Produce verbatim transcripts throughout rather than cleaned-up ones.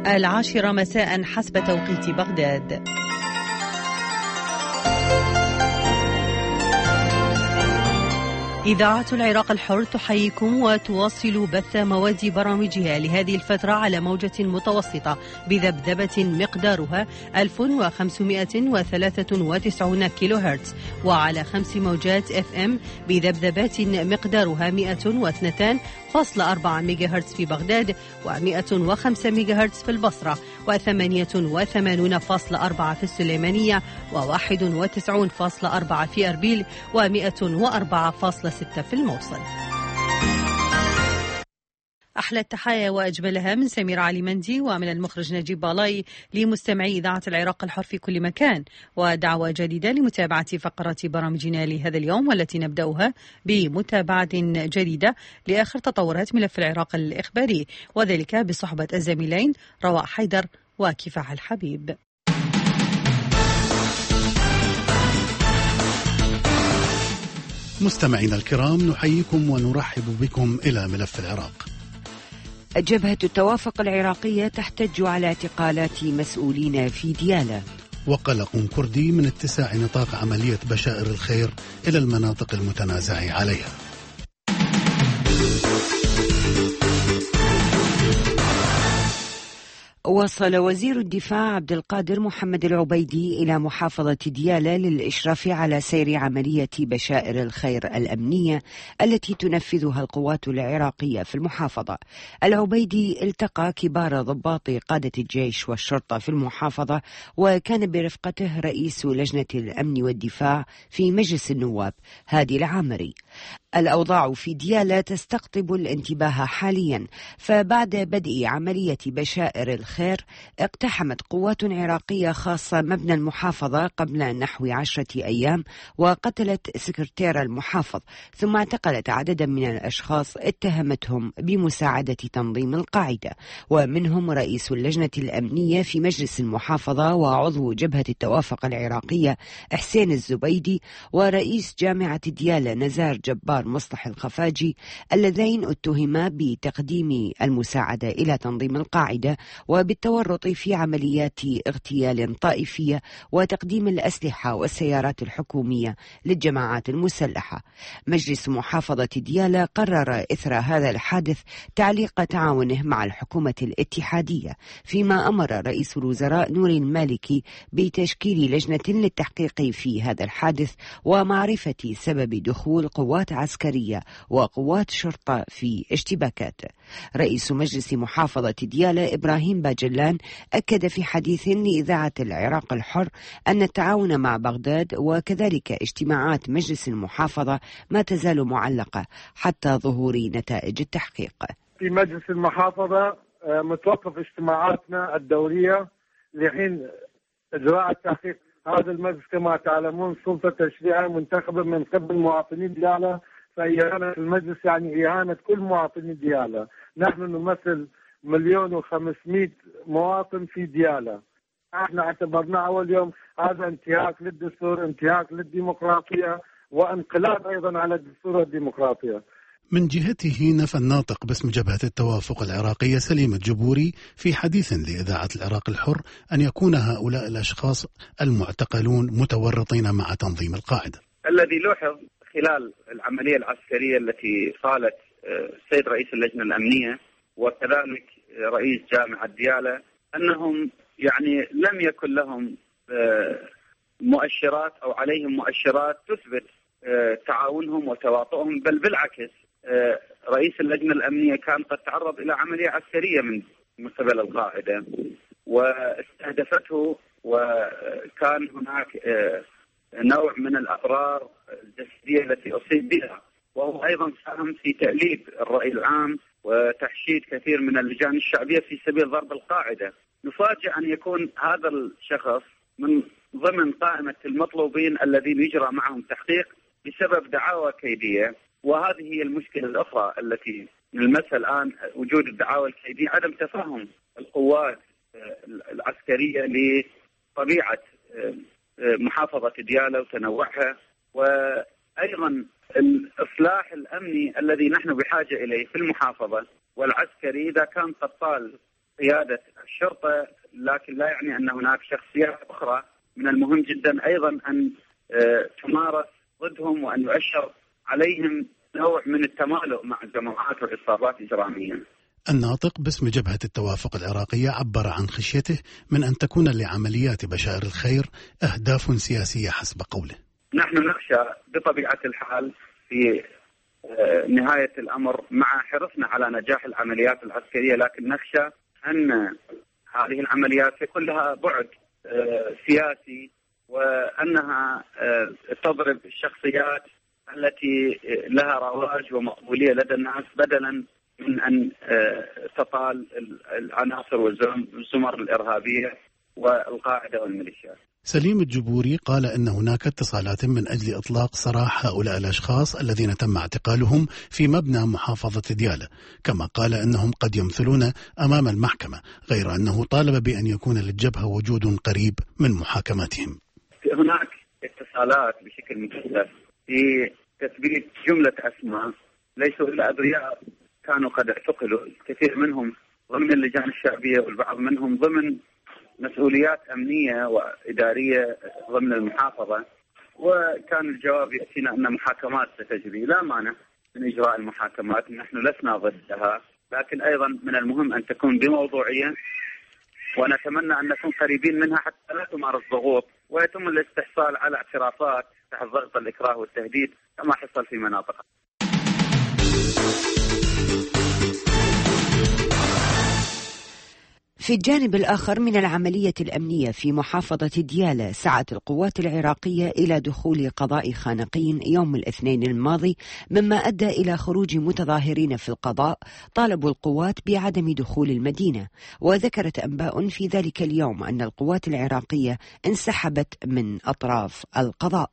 العاشرة مساء حسب توقيت بغداد. إذاعة العراق الحر تحييكم وتواصل بث مواد برامجها لهذه الفترة على موجة متوسطة بذبذبة مقدارها ألف وخمسمائة وثلاثة وتسعين كيلو هرتز، وعلى خمس موجات اف ام بذبذبات مقدارها مئة واثنين فاصلة أربعة ميجا هرتز في بغداد، ومئة وخمسة ميجا هرتز في البصرة، وثمانية وثمانين فاصلة أربعة في السليمانية، وواحد وتسعين فاصلة أربعة في أربيل، ومئة وأربعة فاصلة ستة في الموصل. أحلى التحايا وأجملها من سمير علي مندي ومن المخرج نجيب بالاي لمستمعي إذاعة العراق الحر في كل مكان، ودعوة جديدة لمتابعة فقرات برامجنا لهذا اليوم، والتي نبدأها بمتابعة جديدة لآخر تطورات ملف العراق الإخباري، وذلك بصحبة الزميلين رواء حيدر وكفاح الحبيب. مستمعينا الكرام، نحييكم ونرحب بكم إلى ملف العراق. جبهة التوافق العراقية تحتج على اعتقالات مسؤولين في ديالى. وقلق كردي من اتساع نطاق عملية بشائر الخير إلى المناطق المتنازع عليها. وصل وزير الدفاع عبد القادر محمد العبيدي إلى محافظة ديالى للإشراف على سير عملية بشائر الخير الأمنية التي تنفذها القوات العراقية في المحافظة. العبيدي التقى كبار ضباط قادة الجيش والشرطة في المحافظة، وكان برفقته رئيس لجنة الأمن والدفاع في مجلس النواب هادي العامري. الأوضاع في ديالى تستقطب الانتباه حاليا، فبعد بدء عملية بشائر الخير اقتحمت قوات عراقية خاصة مبنى المحافظة قبل نحو عشرة أيام، وقتلت سكرتير المحافظ، ثم اعتقلت عددا من الأشخاص اتهمتهم بمساعدة تنظيم القاعدة، ومنهم رئيس اللجنة الأمنية في مجلس المحافظة وعضو جبهة التوافق العراقية حسين الزبيدي، ورئيس جامعة ديالى نزار جبار مصلح الخفاجي، اللذين اتهما بتقديم المساعدة إلى تنظيم القاعدة وبالتورط في عمليات اغتيال طائفية وتقديم الأسلحة والسيارات الحكومية للجماعات المسلحة. مجلس محافظة ديالى قرر إثر هذا الحادث تعليق تعاونه مع الحكومة الاتحادية، فيما أمر رئيس الوزراء نوري المالكي بتشكيل لجنة للتحقيق في هذا الحادث ومعرفة سبب دخول قوات عسكرية وقوات شرطة في اشتباكات. رئيس مجلس محافظة ديالى إبراهيم باجلان أكد في حديث لإذاعة العراق الحر أن التعاون مع بغداد وكذلك اجتماعات مجلس المحافظة ما تزال معلقة حتى ظهور نتائج التحقيق. في مجلس المحافظة متوقف اجتماعاتنا الدورية لحين إجراء التحقيق. هذا المجلس كما تعلمون سلطة تشريعية منتخبة من قبل مواطنين ديالى، فإهانة المجلس يعني إهانة كل مواطنين ديالى. نحن نمثل مليون وخمسمائة مواطن في ديالى. احنا اعتبرنا أول يوم هذا انتهاك للدستور، انتهاك للديمقراطية، وانقلاب أيضا على الدستور والديمقراطية. من جهته نفى الناطق باسم جبهة التوافق العراقية سليم الجبوري في حديث لإذاعة العراق الحر أن يكون هؤلاء الأشخاص المعتقلون متورطين مع تنظيم القاعدة. الذي لاحظ خلال العملية العسكرية التي قالت السيد رئيس اللجنة الأمنية وكذلك رئيس جامعة ديالى أنهم يعني لم يكن لهم مؤشرات أو عليهم مؤشرات تثبت تعاونهم وتواطؤهم، بل بالعكس رئيس اللجنة الأمنية كان قد تعرض إلى عملية عسكرية من من قبل القاعدة واستهدفته، وكان هناك نوع من الأضرار الجسدية التي أصيب بها، وهو أيضا ساهم في تأليف الرأي العام وتحشيد كثير من اللجان الشعبية في سبيل ضرب القاعدة. نفاجأ أن يكون هذا الشخص من ضمن قائمة المطلوبين الذين يجرى معهم تحقيق بسبب دعاوى كيدية، وهذه هي المشكلة الأخرى التي نلمسها الآن، وجود الدعاوى الكيدية، عدم تفهم القوات العسكرية لطبيعة محافظة ديالى وتنوعها، وأيضا الإصلاح الأمني الذي نحن بحاجة إليه في المحافظة والعسكري إذا كان قد طال قيادة الشرطة، لكن لا يعني أن هناك شخصيات أخرى من المهم جدا أيضا أن تمارس ضدهم وأن يؤشر عليهم نوع من التمالؤ مع الجماعات والعصابات الإجرامية. الناطق باسم جبهة التوافق العراقية عبر عن خشيته من أن تكون لعمليات بشائر الخير أهداف سياسية حسب قوله. نحن نخشى بطبيعة الحال في نهاية الأمر مع حرصنا على نجاح العمليات العسكرية، لكن نخشى أن هذه العمليات يكون لها بعد سياسي، وأنها تضرب الشخصيات التي لها رواج ومقبولية لدى الناس بدلا من أن تطال العناصر والزمر الإرهابية والقاعدة والميليشيات. سليم الجبوري قال إن هناك اتصالات من أجل إطلاق سراح هؤلاء الأشخاص الذين تم اعتقالهم في مبنى محافظة ديالى، كما قال أنهم قد يمثلون أمام المحكمة، غير أنه طالب بأن يكون للجبهة وجود قريب من محاكماتهم. هناك اتصالات بشكل مكثف في تثبيت جملة أسماء ليسوا إلا أبرياء كانوا قد اعتقلوا، الكثير منهم ضمن اللجان الشعبية والبعض منهم ضمن مسؤوليات أمنية وإدارية ضمن المحافظة، وكان الجواب يأتينا أن محاكمات ستجري. لا مانع من إجراء المحاكمات، نحن لسنا ضدها، لكن أيضا من المهم أن تكون بموضوعية، ونتمنى أن نكون قريبين منها حتى لا تمارس ضغوط ويتم الاستحصال على اعترافات تحت ضغط الإكراه والتهديد كما حصل في مناطق. في الجانب الآخر من العملية الأمنية في محافظة ديالى، سعت القوات العراقية إلى دخول قضاء خانقين يوم الاثنين الماضي، مما أدى إلى خروج متظاهرين في القضاء طالبوا القوات بعدم دخول المدينة. وذكرت أنباء في ذلك اليوم أن القوات العراقية انسحبت من أطراف القضاء.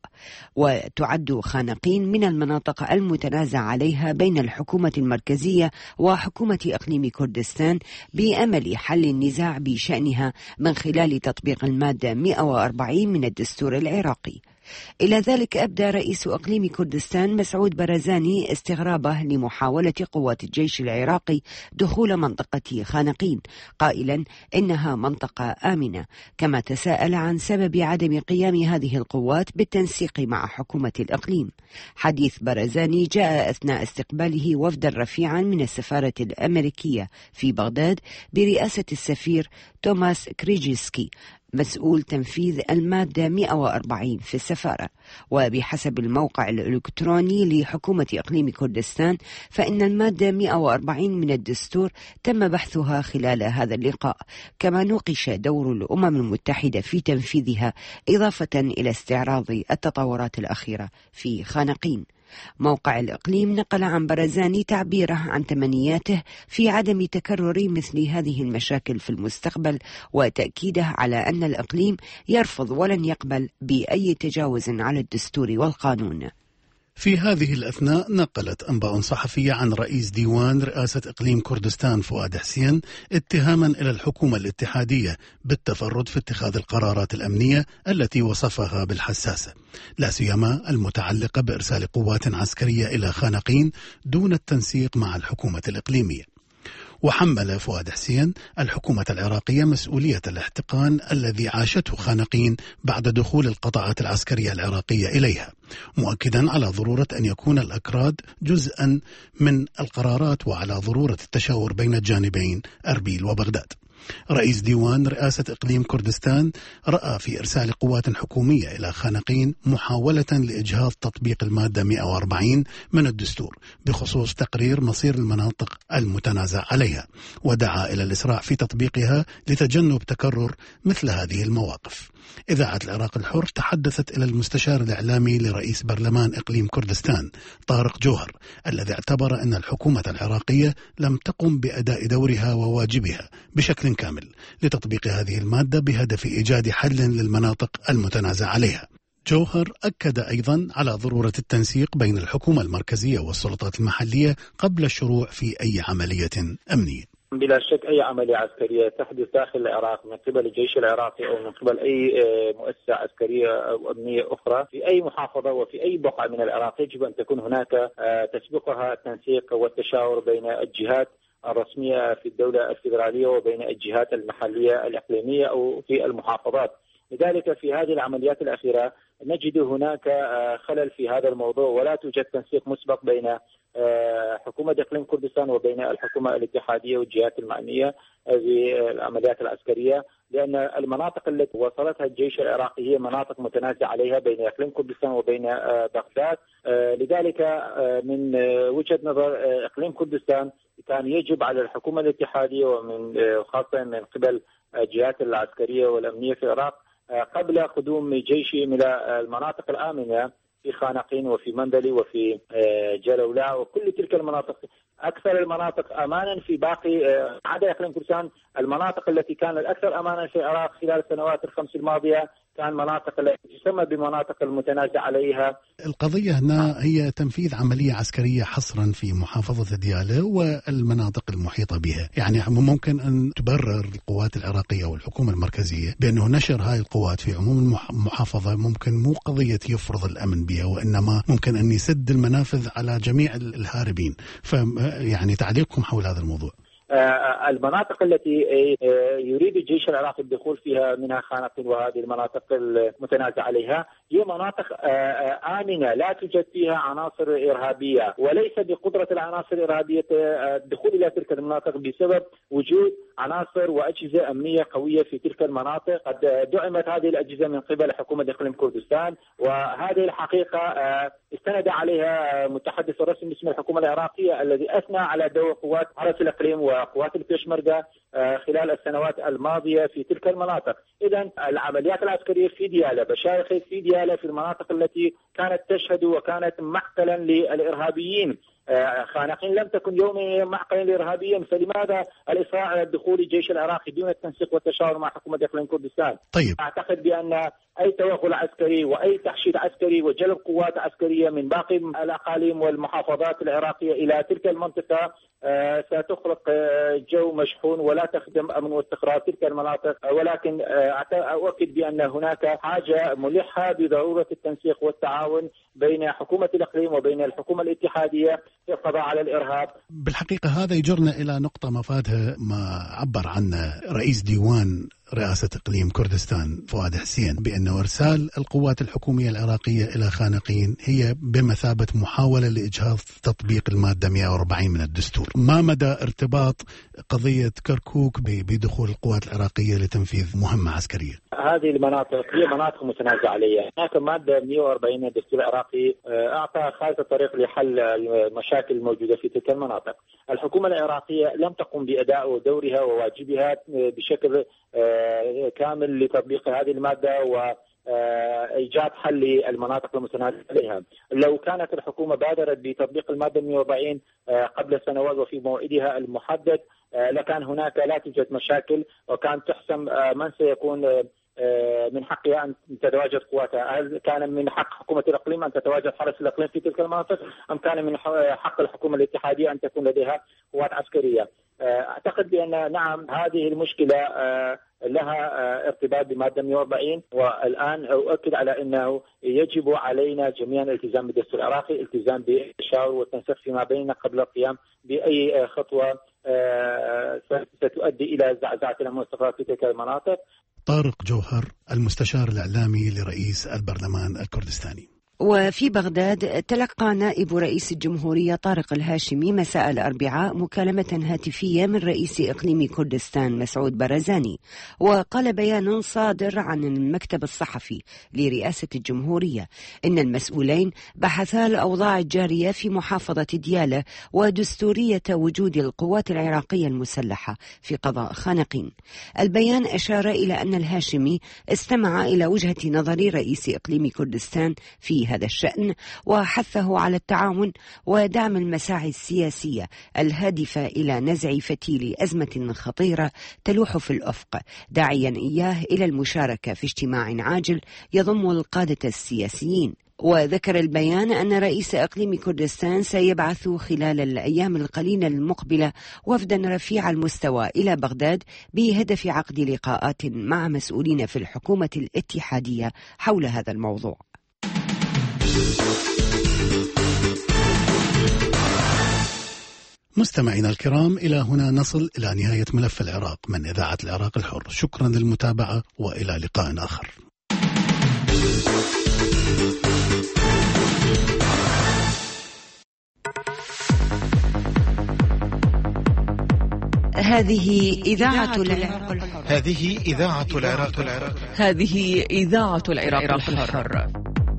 وتعد خانقين من المناطق المتنازع عليها بين الحكومة المركزية وحكومة إقليم كردستان بأمل حل النزاع بشأنها من خلال تطبيق المادة مئة وأربعين من الدستور العراقي. إلى ذلك أبدى رئيس أقليم كردستان مسعود برزاني استغرابه لمحاولة قوات الجيش العراقي دخول منطقة خانقين، قائلا إنها منطقة آمنة، كما تساءل عن سبب عدم قيام هذه القوات بالتنسيق مع حكومة الإقليم. حديث برزاني جاء أثناء استقباله وفدا رفيعا من السفارة الأمريكية في بغداد برئاسة السفير توماس كريجيسكي مسؤول تنفيذ المادة مئة وأربعين في السفارة. وبحسب الموقع الإلكتروني لحكومة إقليم كردستان، فإن المادة مئة وأربعين من الدستور تم بحثها خلال هذا اللقاء، كما نوقش دور الأمم المتحدة في تنفيذها، إضافة إلى استعراض التطورات الأخيرة في خانقين. موقع الإقليم نقل عن برزاني تعبيره عن تمنياته في عدم تكرر مثل هذه المشاكل في المستقبل، وتأكيده على أن الإقليم يرفض ولن يقبل بأي تجاوز على الدستور والقانون. في هذه الأثناء نقلت أنباء صحفية عن رئيس ديوان رئاسة إقليم كردستان فؤاد حسين اتهاما إلى الحكومة الاتحادية بالتفرد في اتخاذ القرارات الأمنية التي وصفها بالحساسة، لا سيما المتعلقة بإرسال قوات عسكرية إلى خانقين دون التنسيق مع الحكومة الإقليمية. وحمل فؤاد حسين الحكومة العراقية مسؤولية الاحتقان الذي عاشته خانقين بعد دخول القطاعات العسكرية العراقية إليها، مؤكدا على ضرورة أن يكون الأكراد جزءا من القرارات وعلى ضرورة التشاور بين الجانبين أربيل وبغداد. رئيس ديوان رئاسة إقليم كردستان رأى في إرسال قوات حكومية إلى خانقين محاولة لإجهاض تطبيق المادة مئة وأربعين من الدستور بخصوص تقرير مصير المناطق المتنازع عليها، ودعا إلى الإسراع في تطبيقها لتجنب تكرر مثل هذه المواقف. إذاعة العراق الحر تحدثت إلى المستشار الإعلامي لرئيس برلمان إقليم كردستان طارق جوهر، الذي اعتبر أن الحكومة العراقية لم تقم بأداء دورها وواجبها بشكل كامل لتطبيق هذه المادة بهدف إيجاد حل للمناطق المتنازع عليها. جوهر أكد أيضا على ضرورة التنسيق بين الحكومة المركزية والسلطات المحلية قبل الشروع في أي عملية أمنية. بلا شك أي عملية عسكرية تحدث داخل العراق من قبل الجيش العراقي أو من قبل أي مؤسسة عسكرية أو أمنية أخرى في أي محافظة وفي أي بقعة من العراق يجب أن تكون هناك تسبقها التنسيق والتشاور بين الجهات الرسمية في الدولة الفيدرالية وبين الجهات المحلية الإقليمية أو في المحافظات. لذلك في هذه العمليات الأخيرة نجد هناك خلل في هذا الموضوع، ولا توجد تنسيق مسبق بين حكومة إقليم كردستان وبين الحكومة الاتحادية والجهات المعنية في العمليات العسكرية، لأن المناطق التي وصلتها الجيش العراقي هي مناطق متنازع عليها بين إقليم كردستان وبين بغداد. لذلك من وجهة نظر إقليم كردستان كان يجب على الحكومة الاتحادية ومن خاصة من قبل الجهات العسكرية والأمنية في العراق قبل قدوم جيشهم إلى المناطق الآمنة في خانقين وفي مندلي وفي جلولا وكل تلك المناطق، أكثر المناطق أمانا في باقي عدا إقليم كردستان. المناطق التي كانت الأكثر أمانا في العراق خلال السنوات الخمس الماضية كان مناطق التي تسمى بمناطق المتنازع عليها. القضية هنا هي تنفيذ عملية عسكرية حصرا في محافظة ديالى والمناطق المحيطة بها، يعني ممكن أن تبرر القوات العراقية والحكومة المركزية بأنه نشر هاي القوات في عموم المحافظة ممكن مو قضية يفرض الأمن بها، وإنما ممكن أن يسد المنافذ على جميع الهاربين. فيعني تعليقكم حول هذا الموضوع؟ المناطق التي يريد الجيش العراقي الدخول فيها منها خانقين وهذه المناطق المتنازع عليها هي مناطق آمنة لا توجد فيها عناصر إرهابية، وليس بقدرة العناصر الإرهابية الدخول إلى تلك المناطق بسبب وجود عناصر وأجهزة أمنية قوية في تلك المناطق. قد دعمت هذه الأجهزة من قبل حكومة إقليم كردستان، وهذه الحقيقة استند عليها متحدث الرسمي باسم الحكومة العراقية الذي أثنى على دور قوات حرس الإقليم وقوات البيشمركة خلال السنوات الماضية في تلك المناطق. إذن العمليات العسكرية في ديالى بشايخ في ديالى في المناطق التي كانت تشهد وكانت معقلا للإرهابيين. خانقين لم تكن يوميا معقلا لإرهابيين، فلماذا الإصرار على دخول الجيش العراقي دون التنسيق والتشاور مع حكومة إقليم كردستان؟ طيب. أعتقد بأن أي توغل عسكري وأي تحشيد عسكري وجلب قوات عسكرية من باقي الأقاليم والمحافظات العراقية إلى تلك المنطقة ستخلق جو مشحون ولا تخدم أمن واستقرار تلك المناطق. ولكن أؤكد بأن هناك حاجة ملحة بضرورة التنسيق والتعاون بين حكومة الإقليم وبين الحكومة الاتحادية في القضاء على الإرهاب. بالحقيقة هذا يجرنا إلى نقطة مفادها ما عبر عنه رئيس ديوان رئاسة إقليم كردستان فؤاد حسين، بأنه إرسال القوات الحكومية العراقية إلى خانقين هي بمثابة محاولة لإجهاض تطبيق المادة مئة وأربعين من الدستور. ما مدى ارتباط قضية كركوك بدخول القوات العراقية لتنفيذ مهمة عسكرية؟ هذه المناطق هي مناطق متنازع عليها. هناك مادة مئة وأربعين من الدستور العراقي أعطى خارطة طريق لحل المشاكل الموجودة في تلك المناطق. الحكومة العراقية لم تقم بأداء دورها وواجبها بشكل كامل لتطبيق هذه المادة وإيجاد حل للمناطق المتنازع عليها. لو كانت الحكومة بادرت بتطبيق المادة مئة وأربعين قبل سنوات وفي موعدها المحدد لكان هناك لا توجد مشاكل، وكان تحسم من سيكون من حقها أن تتواجد قواتها. هل كان من حق حكومة الإقليم أن تتواجد حرس الإقليم في تلك المناطق، أم كان من حق الحكومة الاتحادية أن تكون لديها قوات عسكرية؟ أعتقد بأن نعم هذه المشكلة لها ارتباط بمادة مئة وأربعين، والآن أؤكد على أنه يجب علينا جميعا الالتزام بالدستور العراقي، الالتزام بالتشاور والتنسيق فيما بيننا قبل القيام بأي خطوة ستؤدي إلى زعزعة الأمن والاستقرار في تلك المناطق. طارق جوهر، المستشار الإعلامي لرئيس البرلمان الكردستاني. وفي بغداد تلقى نائب رئيس الجمهورية طارق الهاشمي مساء الأربعاء مكالمة هاتفية من رئيس إقليم كردستان مسعود برزاني، وقال بيان صادر عن المكتب الصحفي لرئاسة الجمهورية إن المسؤولين بحثا الأوضاع الجارية في محافظة ديالى ودستورية وجود القوات العراقية المسلحة في قضاء خانقين. البيان أشار إلى أن الهاشمي استمع إلى وجهة نظر رئيس إقليم كردستان في هذا الشأن، وحثه على التعاون ودعم المساعي السياسية الهادفة إلى نزع فتيل أزمة خطيرة تلوح في الأفق، داعيا إياه إلى المشاركة في اجتماع عاجل يضم القادة السياسيين. وذكر البيان أن رئيس إقليم كردستان سيبعث خلال الأيام القليلة المقبلة وفدا رفيع المستوى إلى بغداد بهدف عقد لقاءات مع مسؤولين في الحكومة الاتحادية حول هذا الموضوع. مستمعينا الكرام، إلى هنا نصل إلى نهاية ملف العراق من إذاعة العراق الحر. شكرا للمتابعة وإلى لقاء آخر. هذه إذاعة العراق الحر. هذه إذاعة العراق الحر. هذه إذاعة العراق الحر.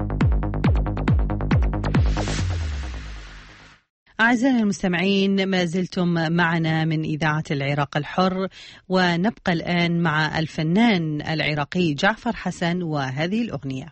أعزائنا المستمعين، ما زلتم معنا من إذاعة العراق الحر، ونبقى الآن مع الفنان العراقي جعفر حسن وهذه الأغنية.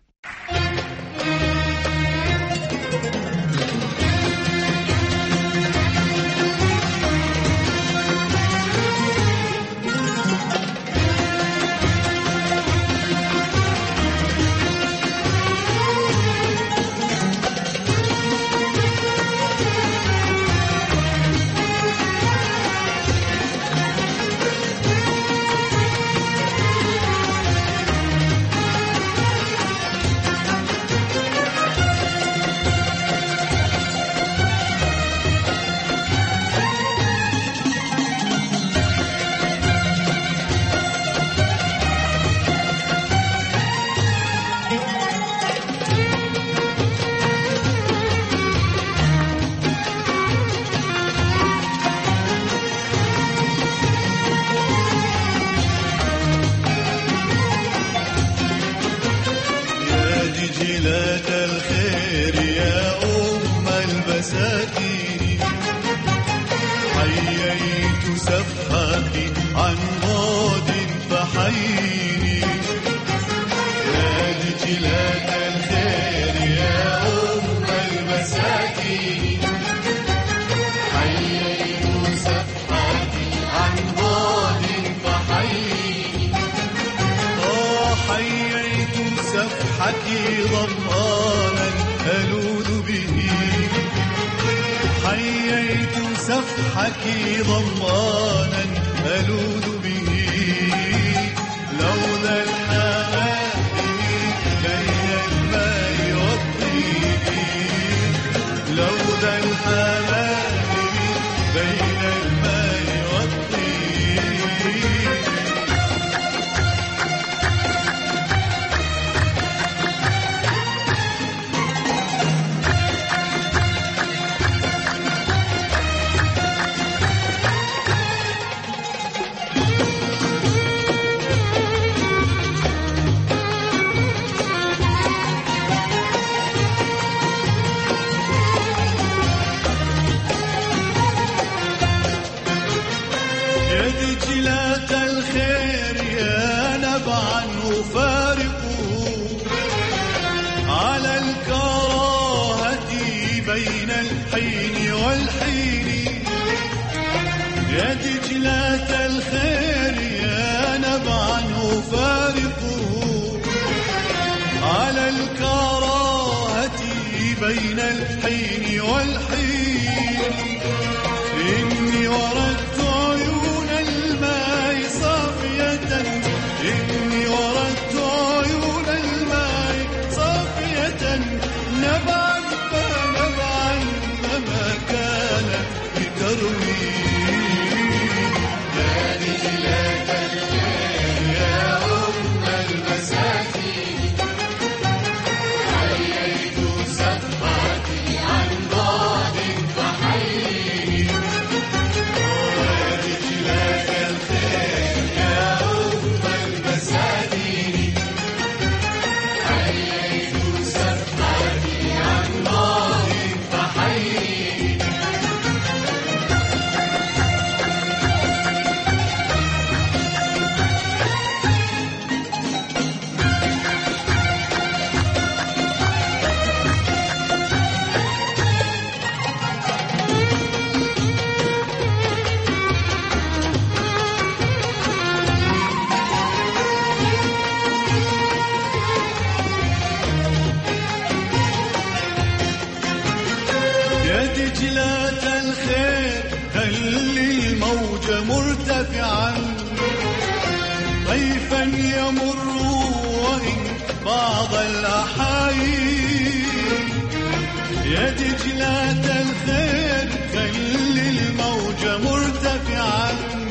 يا دجلة الخير خلي الموج مرتفعا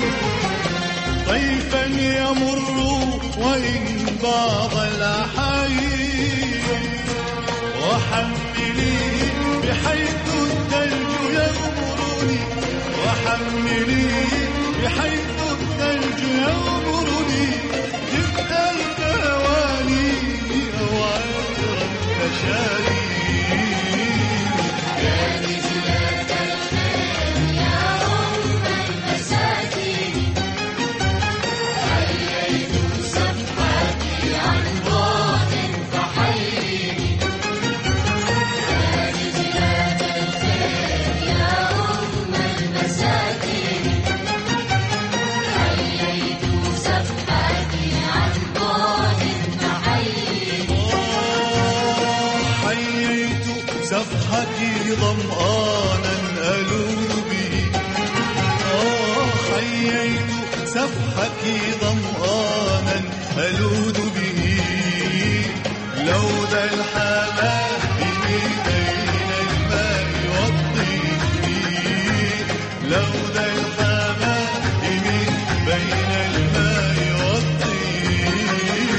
طيفا يمر وإن بعض الأحايين وحملي بحيث الثلج يغمرني وحملي بحيث الثلج يغمرني جبت الكواني وعطر التشاري ظمآنا ألوذ به آه حييت سفحك ظمآنا ألوذ به لو ذا الحمام بين الماء والطين لو ذا الحمام بين الماء والطين.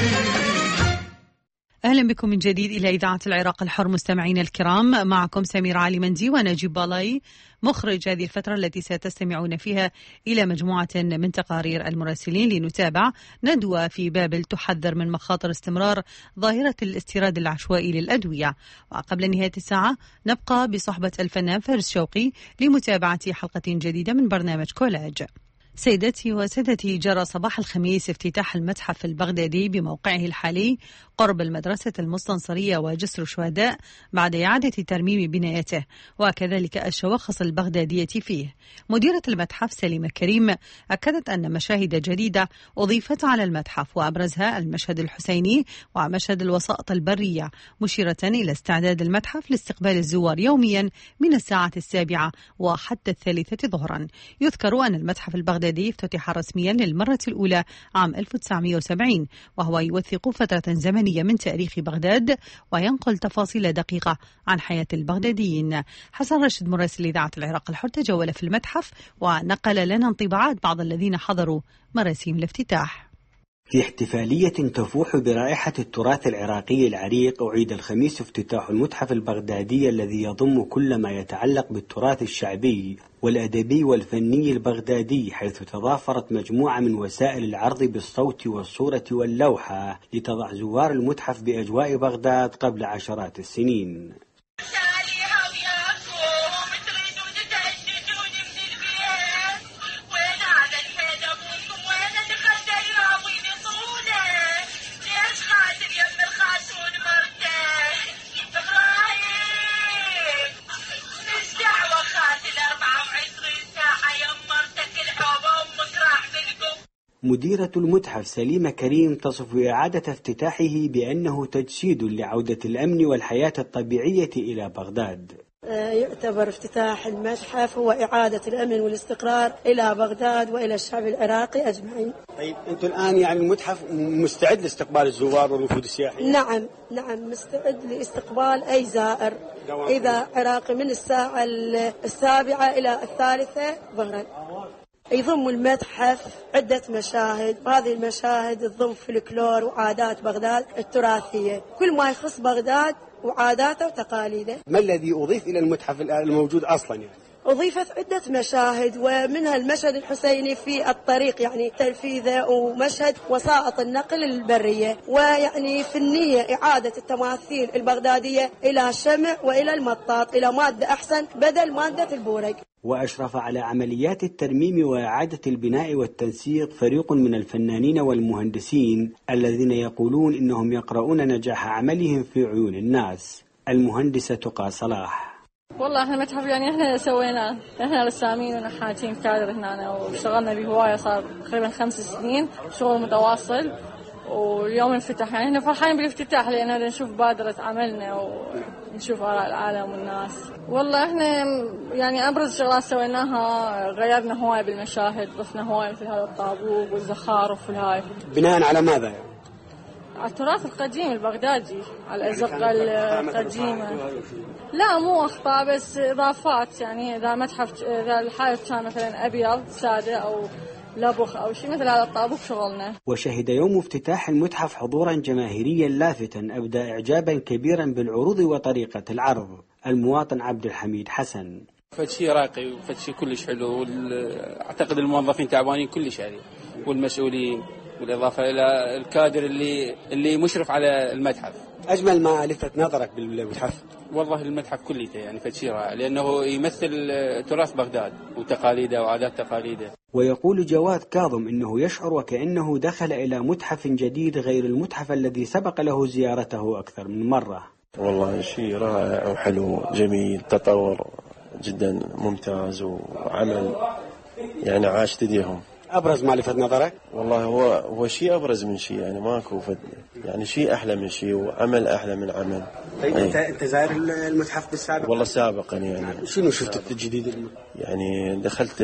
أهلا بكم من جديد إلى إذاعة العراق الحر مستمعين الكرام، معكم سمير علي مندي ونجيب بالاي مخرج هذه الفترة التي ستستمعون فيها إلى مجموعة من تقارير المراسلين لنتابع ندوة في بابل تحذر من مخاطر استمرار ظاهرة الاستيراد العشوائي للأدوية. وقبل نهاية الساعة نبقى بصحبة الفنان فارس شوقي لمتابعة حلقة جديدة من برنامج كولاج. سيدتي وسادتي، جرى صباح الخميس افتتاح المتحف البغدادي بموقعه الحالي قرب المدرسة المستنصرية وجسر الشهداء بعد إعادة ترميم بنايته وكذلك الشواخص البغدادية فيه. مديرة المتحف سليمة كريم أكدت أن مشاهد جديدة أضيفت على المتحف وأبرزها المشهد الحسيني ومشهد الوسائط البرية، مشيرة إلى استعداد المتحف لاستقبال الزوار يوميا من الساعة السابعة وحتى الثالثة ظهرا. يذكر أن المتحف البغدادي افتتح رسميا للمرة الأولى عام ألف وتسعمائة وسبعين، وهو يوثق فترة زمنية من تاريخ بغداد وينقل تفاصيل دقيقة عن حياة البغداديين. حسن رشد مراسل إذاعة العراق الحر تجول في المتحف ونقل لنا انطباعات بعض الذين حضروا مراسيم الافتتاح. في احتفالية تفوح برائحة التراث العراقي العريق، أعيد الخميس افتتاح المتحف البغدادي الذي يضم كل ما يتعلق بالتراث الشعبي والأدبي والفني البغدادي، حيث تضافرت مجموعة من وسائل العرض بالصوت والصورة واللوحة لتضع زوار المتحف بأجواء بغداد قبل عشرات السنين. مديرة المتحف سليمة كريم تصف إعادة افتتاحه بأنه تجسيد لعودة الأمن والحياة الطبيعية إلى بغداد. يعتبر افتتاح المتحف هو إعادة الأمن والاستقرار إلى بغداد وإلى الشعب العراقي أجمعين. طيب أنتم الآن يعني المتحف مستعد لاستقبال الزوار والوفود السياحية؟ نعم نعم مستعد لاستقبال أي زائر إذا عراقي من الساعة السابعة إلى الثالثة ظهرا. يضم المتحف عدة مشاهد، وهذه المشاهد تضم فلكلور وعادات بغداد التراثية، كل ما يخص بغداد وعاداته وتقاليده. ما الذي أضيف إلى المتحف الموجود أصلا يعني؟ أضيفت عدة مشاهد ومنها المشهد الحسيني في الطريق يعني تنفيذه، ومشهد وسائط النقل البرية، ويعني في النية إعادة التماثيل البغدادية إلى شمع وإلى المطاط إلى مادة أحسن بدل مادة البورق. وأشرف على عمليات الترميم وإعادة البناء والتنسيق فريق من الفنانين والمهندسين الذين يقولون إنهم يقرؤون نجاح عملهم في عيون الناس. المهندسة تقى صلاح: والله احنا متحف يعني احنا سويناه، احنا رسامين ونحاتين كادر هنا واشتغلنا بهواية، صار تقريبا خمس سنين شغل متواصل، واليوم انفتح. يعني احنا فرحانين بالافتتاح لأننا نشوف بادرة عملنا ونشوف آراء العالم والناس. والله احنا يعني أبرز شغلات سويناها غيرنا هواية بالمشاهد، ضفنا هواية مثل هذا الطابوق والزخارف والهاي. بناء على ماذا يعني؟ التراث القديم البغدادي، على الأزقة القديمة. لا مو أخطاء بس إضافات، يعني إذا متحف إذا الحائط كان مثلا أبيض سادة أو لبخ أو شيء مثل هذا الطابق شغلنا. وشهد يوم افتتاح المتحف حضورا جماهيريا لافتا أبدى إعجابا كبيرا بالعروض وطريقة العرض المواطن عبد الحميد حسن. فشي راقي وفشي كلش حلو، أعتقد الموظفين تعبانين كلش عليه والمسؤولين، بالإضافة إلى الكادر اللي اللي مشرف على المتحف. أجمل ما لفت نظرك بالمتحف؟ والله المتحف كله يعني فشي رائع، لأنه يمثل تراث بغداد وتقاليده وعادات تقاليده. ويقول جواد كاظم إنه يشعر وكأنه دخل إلى متحف جديد غير المتحف الذي سبق له زيارته أكثر من مرة. والله شيء رائع وحلو جميل، تطور جدا ممتاز وعمل يعني عاش تديهم. أبرز ما لفت نظرك؟ والله هو هو شيء أبرز من شيء، يعني ماكو فد يعني شيء أحلى من شيء وعمل أحلى من عمل. طيب أنت أنت زاير المتحف بالسابق؟ والله سابقا يعني. شنو شفت الجديد؟ يعني دخلت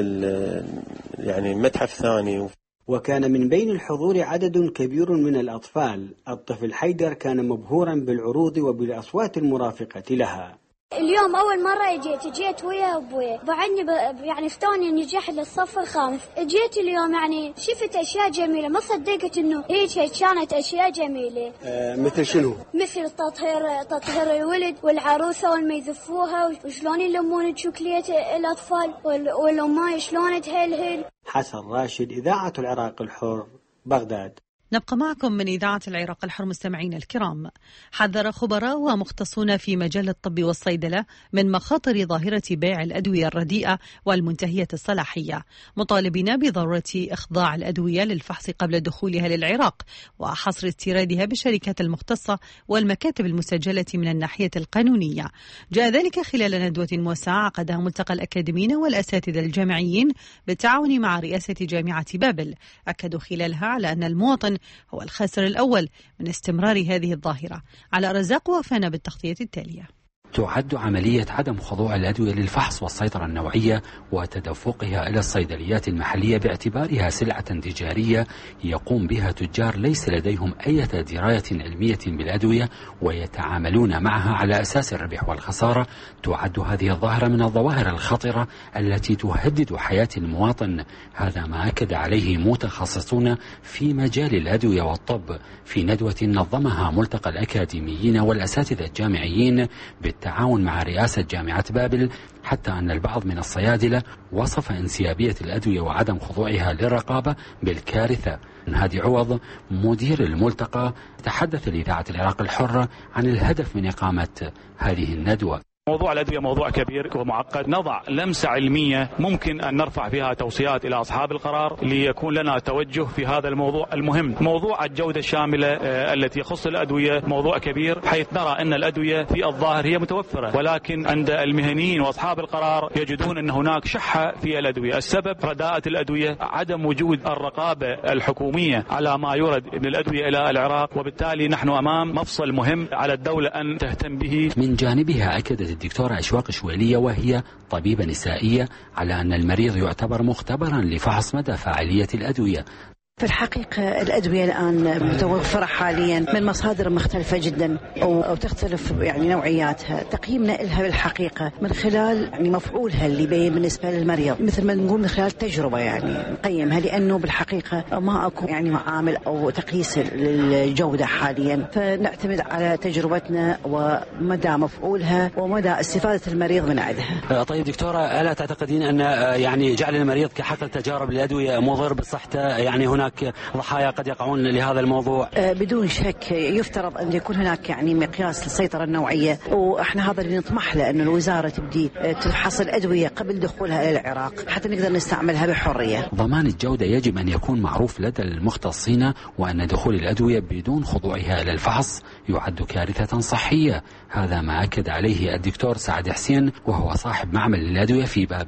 يعني متحف ثاني. وكان من بين الحضور عدد كبير من الأطفال. الطفل حيدر كان مبهورا بالعروض وبالأصوات المرافقة لها. اليوم أول مرة جيت جيت ويا أبوي، بعدني يعني فتوني نجح للصف الخامس. جيت اليوم يعني شفت أشياء جميلة، ما صدقت إنه هيك كانت أشياء جميلة. آه مثل شنو؟ مثل تطهير تطهير الولد والعروسة والما يذفوها، وشلون يلمون الشوكليت الأطفال والأماي شلون تهلهل. حسن راشد، إذاعة العراق الحر، بغداد. نبقى معكم من إذاعة العراق الحر مستمعين الكرام. حذر خبراء ومختصون في مجال الطب والصيدلة من مخاطر ظاهرة بيع الأدوية الرديئة والمنتهية الصلاحية، مطالبين بضرورة إخضاع الأدوية للفحص قبل دخولها للعراق وحصر استيرادها بالشركات المختصة والمكاتب المسجلة من الناحية القانونية. جاء ذلك خلال ندوة موسعة عقدها ملتقى الأكاديميين والأساتذة الجامعيين بالتعاون مع رئاسة جامعة بابل. أكدوا خلالها على أن المواطن هو الخاسر الأول من استمرار هذه الظاهرة. على رزاق وفانا بالتغطية التالية. تعد عملية عدم خضوع الأدوية للفحص والسيطرة النوعية وتدفقها إلى الصيدليات المحلية باعتبارها سلعة تجارية يقوم بها تجار ليس لديهم أي دراية علمية بالأدوية ويتعاملون معها على أساس الربح والخسارة. تعد هذه الظاهرة من الظواهر الخطرة التي تهدد حياة المواطن. هذا ما أكد عليه متخصصون في مجال الأدوية والطب في ندوة نظمها ملتقى الأكاديميين والأساتذة الجامعيين بالتعاون مع رئاسة جامعة بابل، حتى أن البعض من الصيادلة وصف انسيابية الأدوية وعدم خضوعها للرقابة بالكارثة. هادي عوض مدير الملتقى تحدث لإذاعة العراق الحرة عن الهدف من إقامة هذه الندوة. موضوع الأدوية موضوع كبير ومعقد، نضع لمسة علمية ممكن أن نرفع فيها توصيات إلى أصحاب القرار ليكون لنا توجه في هذا الموضوع المهم. موضوع الجودة الشاملة التي يخص الأدوية موضوع كبير، حيث نرى أن الأدوية في الظاهر هي متوفرة، ولكن عند المهنيين وأصحاب القرار يجدون أن هناك شحة في الأدوية. السبب رداءة الأدوية، عدم وجود الرقابة الحكومية على ما يورد من الأدوية إلى العراق، وبالتالي نحن أمام مفصل مهم على الدولة أن تهتم به. من جانبها أكدت الدكتورة أشواق شويلية وهي طبيبة نسائية على أن المريض يعتبر مختبرا لفحص مدى فاعلية الأدوية. في الحقيقة الأدوية الآن متوفرة حاليا من مصادر مختلفة جدا وتختلف يعني نوعياتها. تقييمنا لها بالحقيقة من خلال يعني مفعولها اللي بين بالنسبة للمريض، مثل ما نقول من خلال تجربة يعني نقيمها، لأنه بالحقيقة ما أكو يعني معامل أو تقييس للجودة حاليا، فنعتمد على تجربتنا ومدى مفعولها ومدى استفادة المريض من عندها. طيب دكتورة، ألا تعتقدين أن يعني جعل المريض كحقل تجارب الأدوية مضر بصحته؟ يعني هناك ضحايا قد يقعون لهذا الموضوع. بدون شك يفترض أن يكون هناك يعني مقياس للسيطرة النوعية، وإحنا هذا اللي نطمح له، أن الوزارة تبدي تفحص الأدوية قبل دخولها إلى العراق حتى نقدر نستعملها بحرية. ضمان الجودة يجب أن يكون معروف لدى المختصين، وأن دخول الأدوية بدون خضوعها إلى الفحص يعد كارثة صحية. هذا ما أكد عليه الدكتور سعد حسين وهو صاحب معمل الأدوية في بابل.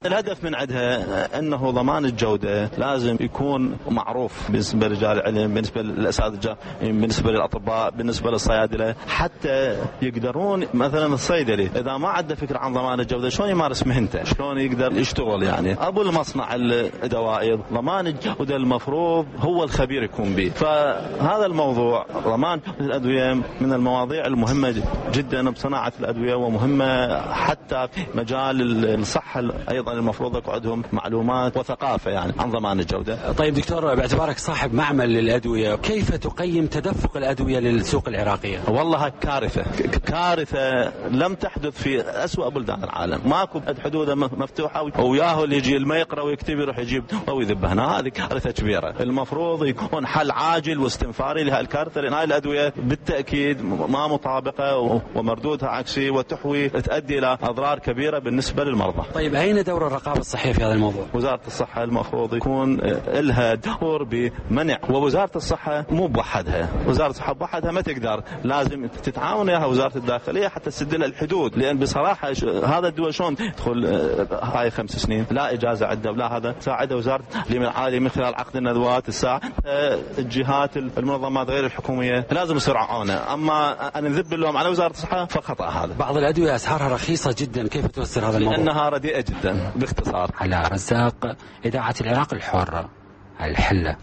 الهدف من عندها أنه ضمان الجودة لازم يكون معروف بالنسبة لرجال العلم، بالنسبة للأساتذة، بالنسبة للأطباء، بالنسبة للصيادلة، حتى يقدرون مثلا الصيدلي إذا ما عنده فكرة عن ضمان الجودة شلون يمارس مهنته، شلون يقدر يشتغل. يعني أبو المصنع الدوائر ضمان الجودة المفروض هو الخبير يكون به. فهذا الموضوع ضمان الأدوية من المواضيع المهمة جدا بصناعة الأدوية، ومهمة حتى في مجال الصحة أيضا المفروض يكون عندهم معلومات وثقافة يعني عن ضمان الجودة. طيب دكتور، باعتبارك صاحب معمل للأدوية، كيف تقيم تدفق الأدوية للسوق العراقية؟ والله كارثة كارثة لم تحدث في أسوأ بلدان العالم. ماكو حدود مفتوحة وياهو اللي يجي ما يقرأ ويكتب يروح يجيب ويذبه هنا. هذه كارثة كبيرة. المفروض يكون حل عاجل واستنفاري لهذه الكارثة، لأن هذه الأدوية بالتأكيد ما مطابقة ومردودها عكسي وتحوي تؤدي إلى أضرار كبيرة بالنسبة للمرضى. طيب أين دور الرقابة الصحية في هذا الموضوع؟ وزارة الصحة المفروض يكون لها دور بمنع، ووزارة الصحة مو بوحدها، وزارة الصحة بوحدها ما تقدر، لازم تتعاون وياها وزارة الداخلية حتى تسد لها الحدود. لأن بصراحة هذا الدول شلون تدخل هاي خمس سنين لا إجازة عندها ولا هذا، ساعد وزارة التعليم العالي من خلال عقد الندوات، الساعة الجهات المنظمات غير الحكومية لازم يسرعونه. أما أن نذب اللوم على وزارة الصحة فخطأ هذا. بعض الأدوية أسعارها رخيصة جدا، كيف تفسر هذا الموضوع؟ لأنها رديئة جدا. باختصار. على رزاق، إذاعة العراق الحرة، الحلة.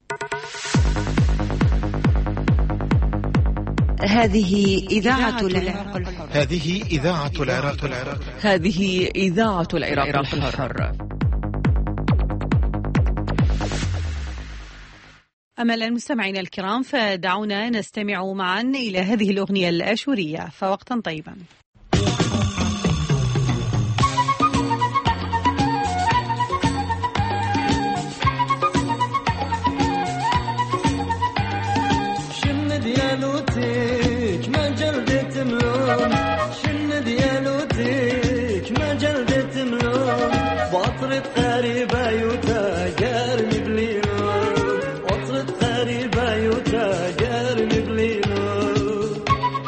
هذه إذاعة العراق الحر. هذه إذاعة العراق العراق هذه إذاعة العراق الحر. أمل المستمعين الكرام، فدعونا نستمع معا إلى هذه الأغنية الآشورية، فوقتا طيبا. شن ديالوتك ما جلدت ملون، شن ديالوتك ما جلدت ملون، بطرة قريبة يوتا جارني بليلون، بطرة قريبة يوتا جارني بليلون.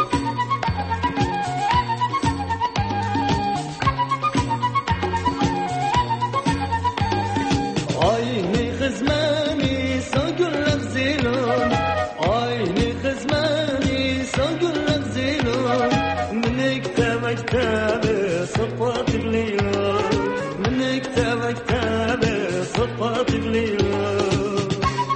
عيني خزماني سوق الغزيلون، عيني خزماني سوق الغزيلون، من كتاب كتاب صفات بليلون، من كتاب كتاب صفات بليلون.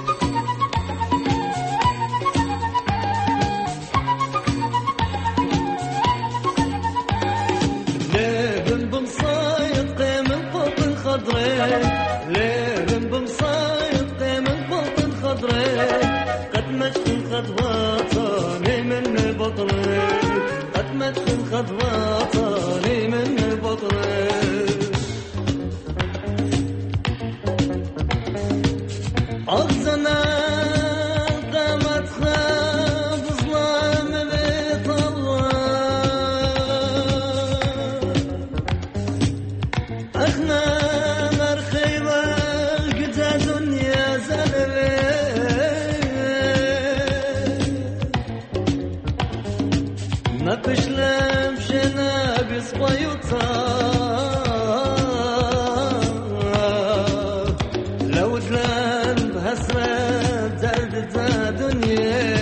ليل بمصايد من فوق الخضرين، ليل بمصايد من فوق الخضرين، قد مشكل خطواتاني من بطري، قد مشكل خطواتاني من بطري. أغزنا قامت خاب ظلام بيت الله، أخنا مرخيبة قتا دنيا زلبي، ما بشلم شنا بصبيوتا، لو دلان بهسرة درد تا دنيا،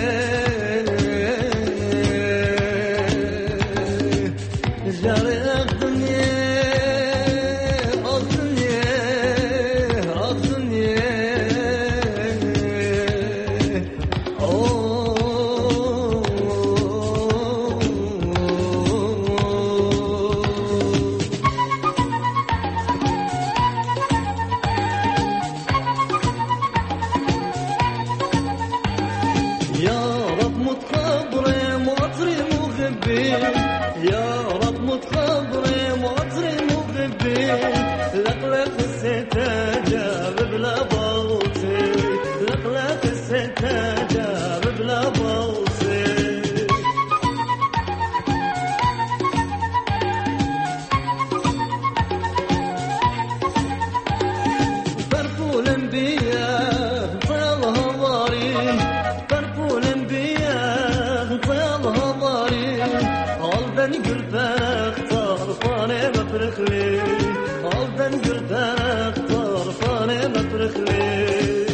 جاري أخ دنيا أخ دنيا أخ دنيا. يا رب متخبري مطري مغبي، يا رب متخبري مطري مغبي، لقلق الستاجة بلا بوصي، لقلق الستاجة بلا بوصي. فرفو الانبياء طالها ضارين، فرفو الانبياء طالها ضارين، عالبن قلبك اختار فاني بفرخ لي، عالبن قلت اختار فاني مطرخ لي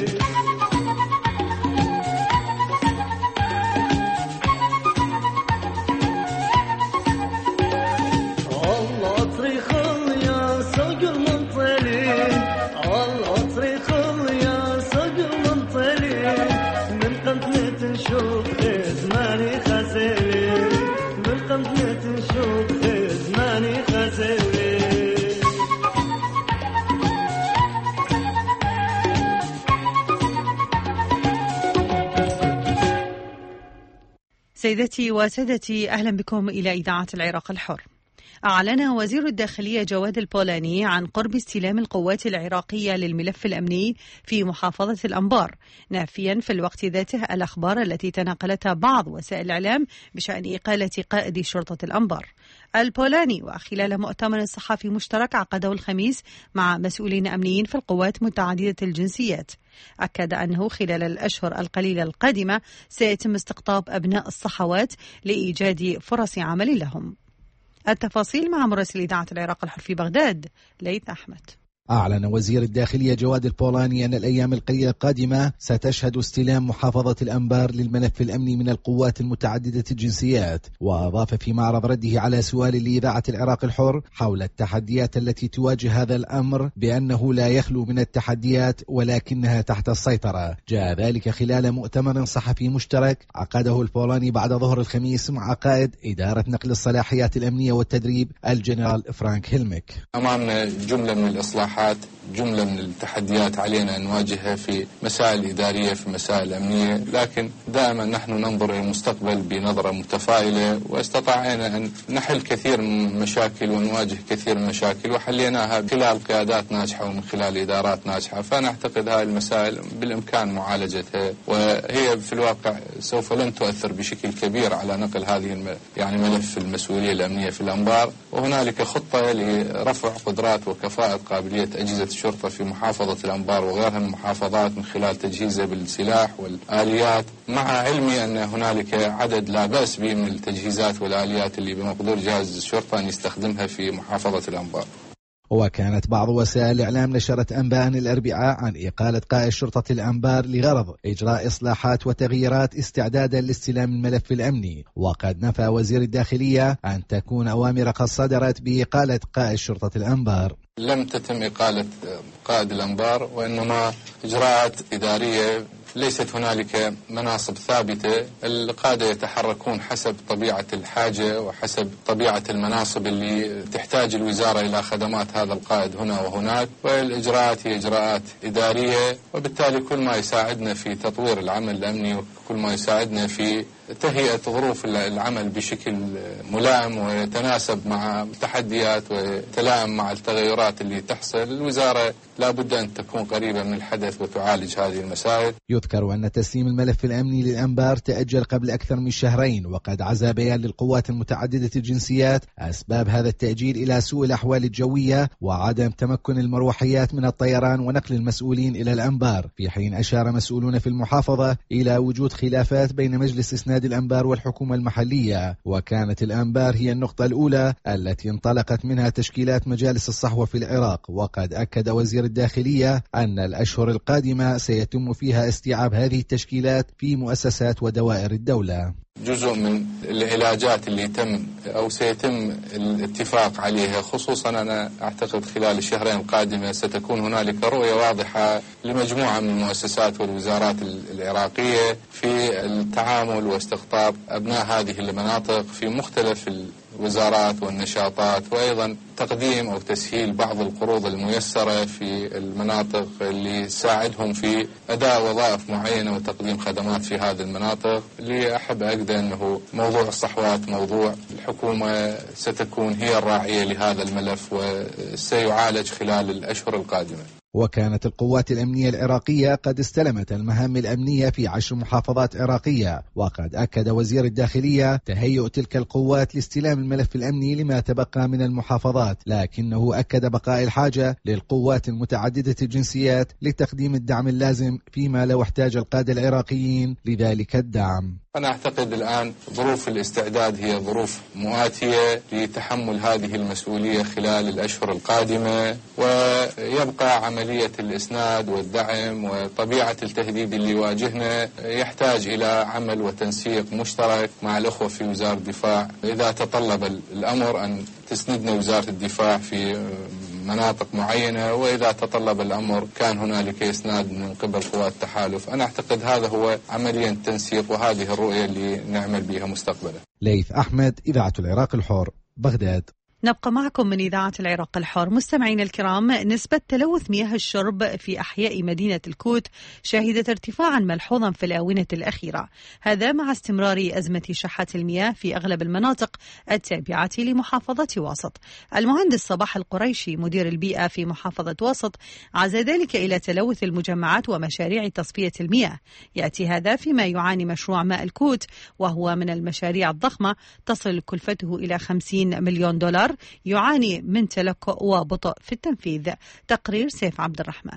سيدتي وسادتي، أهلا بكم إلى إذاعة العراق الحر. أعلن وزير الداخلية جواد البولاني عن قرب استلام القوات العراقية للملف الأمني في محافظة الأنبار، نافيا في الوقت ذاته الأخبار التي تناقلتها بعض وسائل الإعلام بشأن إقالة قائد شرطة الأنبار. البولاني وخلال مؤتمر صحفي مشترك عقده الخميس مع مسؤولين أمنيين في القوات متعددة الجنسيات، أكد أنه خلال الأشهر القليلة القادمة سيتم استقطاب أبناء الصحوات لإيجاد فرص عمل لهم. التفاصيل مع مراسل إذاعة العراق الحر في بغداد ليث أحمد. أعلن وزير الداخلية جواد البولاني أن الأيام القليلة القادمة ستشهد استلام محافظة الأنبار للملف الأمني من القوات المتعددة الجنسيات، وأضاف في معرض رده على سؤال لإذاعة العراق الحر حول التحديات التي تواجه هذا الأمر بأنه لا يخلو من التحديات ولكنها تحت السيطرة. جاء ذلك خلال مؤتمر صحفي مشترك عقده البولاني بعد ظهر الخميس مع قائد إدارة نقل الصلاحيات الأمنية والتدريب الجنرال فرانك هيلمك. أمامنا جملة من الإصلاحات، جملة من التحديات علينا أن نواجهها في مسائل إدارية، في مسائل أمنية، لكن دائما نحن ننظر إلى المستقبل بنظرة متفائلة، واستطعنا أن نحل كثير من المشاكل ونواجه كثير من المشاكل وحليناها خلال قيادات ناجحة ومن خلال إدارات ناجحة. فأنا أعتقد هذه المسائل بالإمكان معالجتها، وهي في الواقع سوف لن تؤثر بشكل كبير على نقل هذه الم... يعني ملف المسؤولية الأمنية في الأنبار. وهنالك خطة لرفع قدرات وكفاءة قابلية أجهزة الشرطة في محافظة الأنبار وغيرها من المحافظات من خلال تجهيزها بالسلاح والآليات، مع علمي أن هنالك عدد لا بأس به من التجهيزات والآليات اللي بمقدور جهاز الشرطة أن يستخدمها في محافظة الأنبار. وكانت بعض وسائل الإعلام نشرت أنباء الأربعاء عن إقالة قائد شرطة الأنبار لغرض إجراء إصلاحات وتغييرات استعدادا لاستلام الملف الأمني، وقد نفى وزير الداخلية أن تكون أوامر قد صدرت بإقالة قائد شرطة الأنبار. لم تتم إقالة قائد الأنبار، وإنما إجراءات إدارية، ليست هنالك مناصب ثابتة. القادة يتحركون حسب طبيعة الحاجة وحسب طبيعة المناصب اللي تحتاج الوزارة إلى خدمات هذا القائد هنا وهناك، والإجراءات هي إجراءات إدارية، وبالتالي كل ما يساعدنا في تطوير العمل الأمني وكل ما يساعدنا في تهيئة ظروف العمل بشكل ملائم ويتناسب مع التحديات ويتلائم مع التغيرات اللي تحصل، الوزارة لا بد أن تكون قريبة من الحدث وتعالج هذه المسائل. يذكر أن تسليم الملف الأمني للأنبار تأجل قبل أكثر من شهرين، وقد عزى بيان للقوات المتعددة الجنسيات أسباب هذا التأجيل إلى سوء الأحوال الجوية وعدم تمكن المروحيات من الطيران ونقل المسؤولين إلى الأنبار، في حين أشار مسؤولون في المحافظة إلى وجود خلافات بين مجلس إسناد الأنبار والحكومة المحلية، وكانت الأنبار هي النقطة الأولى التي انطلقت منها تشكيلات مجالس الصحوة في العراق. وقد أكد وزير الداخلية أن الأشهر القادمة سيتم فيها استيعاب هذه التشكيلات في مؤسسات ودوائر الدولة. جزء من العلاجات اللي تم أو سيتم الاتفاق عليها، خصوصا أنا أعتقد خلال الشهرين القادمة ستكون هنالك رؤية واضحة لمجموعة من المؤسسات والوزارات العراقية في التعامل واستقطاب أبناء هذه المناطق في مختلف الوزارات والنشاطات، وأيضا تقديم أو تسهيل بعض القروض الميسرة في المناطق اللي تساعدهم في أداء وظائف معينة وتقديم خدمات في هذه المناطق. اللي أحب أقدر أنه موضوع الصحوات موضوع الحكومة ستكون هي الراعية لهذا الملف وسيعالج خلال الأشهر القادمة. وكانت القوات الأمنية العراقية قد استلمت المهام الأمنية في عشر محافظات عراقية، وقد أكد وزير الداخلية تهيؤ تلك القوات لاستلام الملف الأمني لما تبقى من المحافظات، لكنه أكد بقاء الحاجة للقوات المتعددة الجنسيات لتقديم الدعم اللازم فيما لو احتاج القادة العراقيين لذلك الدعم. أنا أعتقد الآن ظروف الاستعداد هي ظروف مؤاتية لتحمل هذه المسؤولية خلال الأشهر القادمة، ويبقى عملية الإسناد والدعم وطبيعة التهديد اللي يواجهنا يحتاج إلى عمل وتنسيق مشترك مع الأخوة في وزارة الدفاع. إذا تطلب الأمر أن تسندنا وزارة الدفاع في مناطق معينة، وإذا تطلب الأمر كان هنالك إسناد من قبل قوات التحالف. أنا أعتقد هذا هو عمليا التنسيق، وهذه الرؤية اللي نعمل بها مستقبلا. ليث أحمد، إذاعة العراق الحر، بغداد. نبقى معكم من إذاعة العراق الحر. مستمعين الكرام، نسبة تلوث مياه الشرب في أحياء مدينة الكوت شهدت ارتفاعا ملحوظا في الآونة الأخيرة، هذا مع استمرار أزمة شحة المياه في أغلب المناطق التابعة لمحافظة واسط. المهندس صباح القريشي مدير البيئة في محافظة واسط عزا ذلك إلى تلوث المجمعات ومشاريع تصفية المياه. يأتي هذا فيما يعاني مشروع ماء الكوت، وهو من المشاريع الضخمة تصل كلفته إلى خمسين مليون دولار، يعاني من تلكؤ وبطء في التنفيذ. تقرير سيف عبد الرحمن.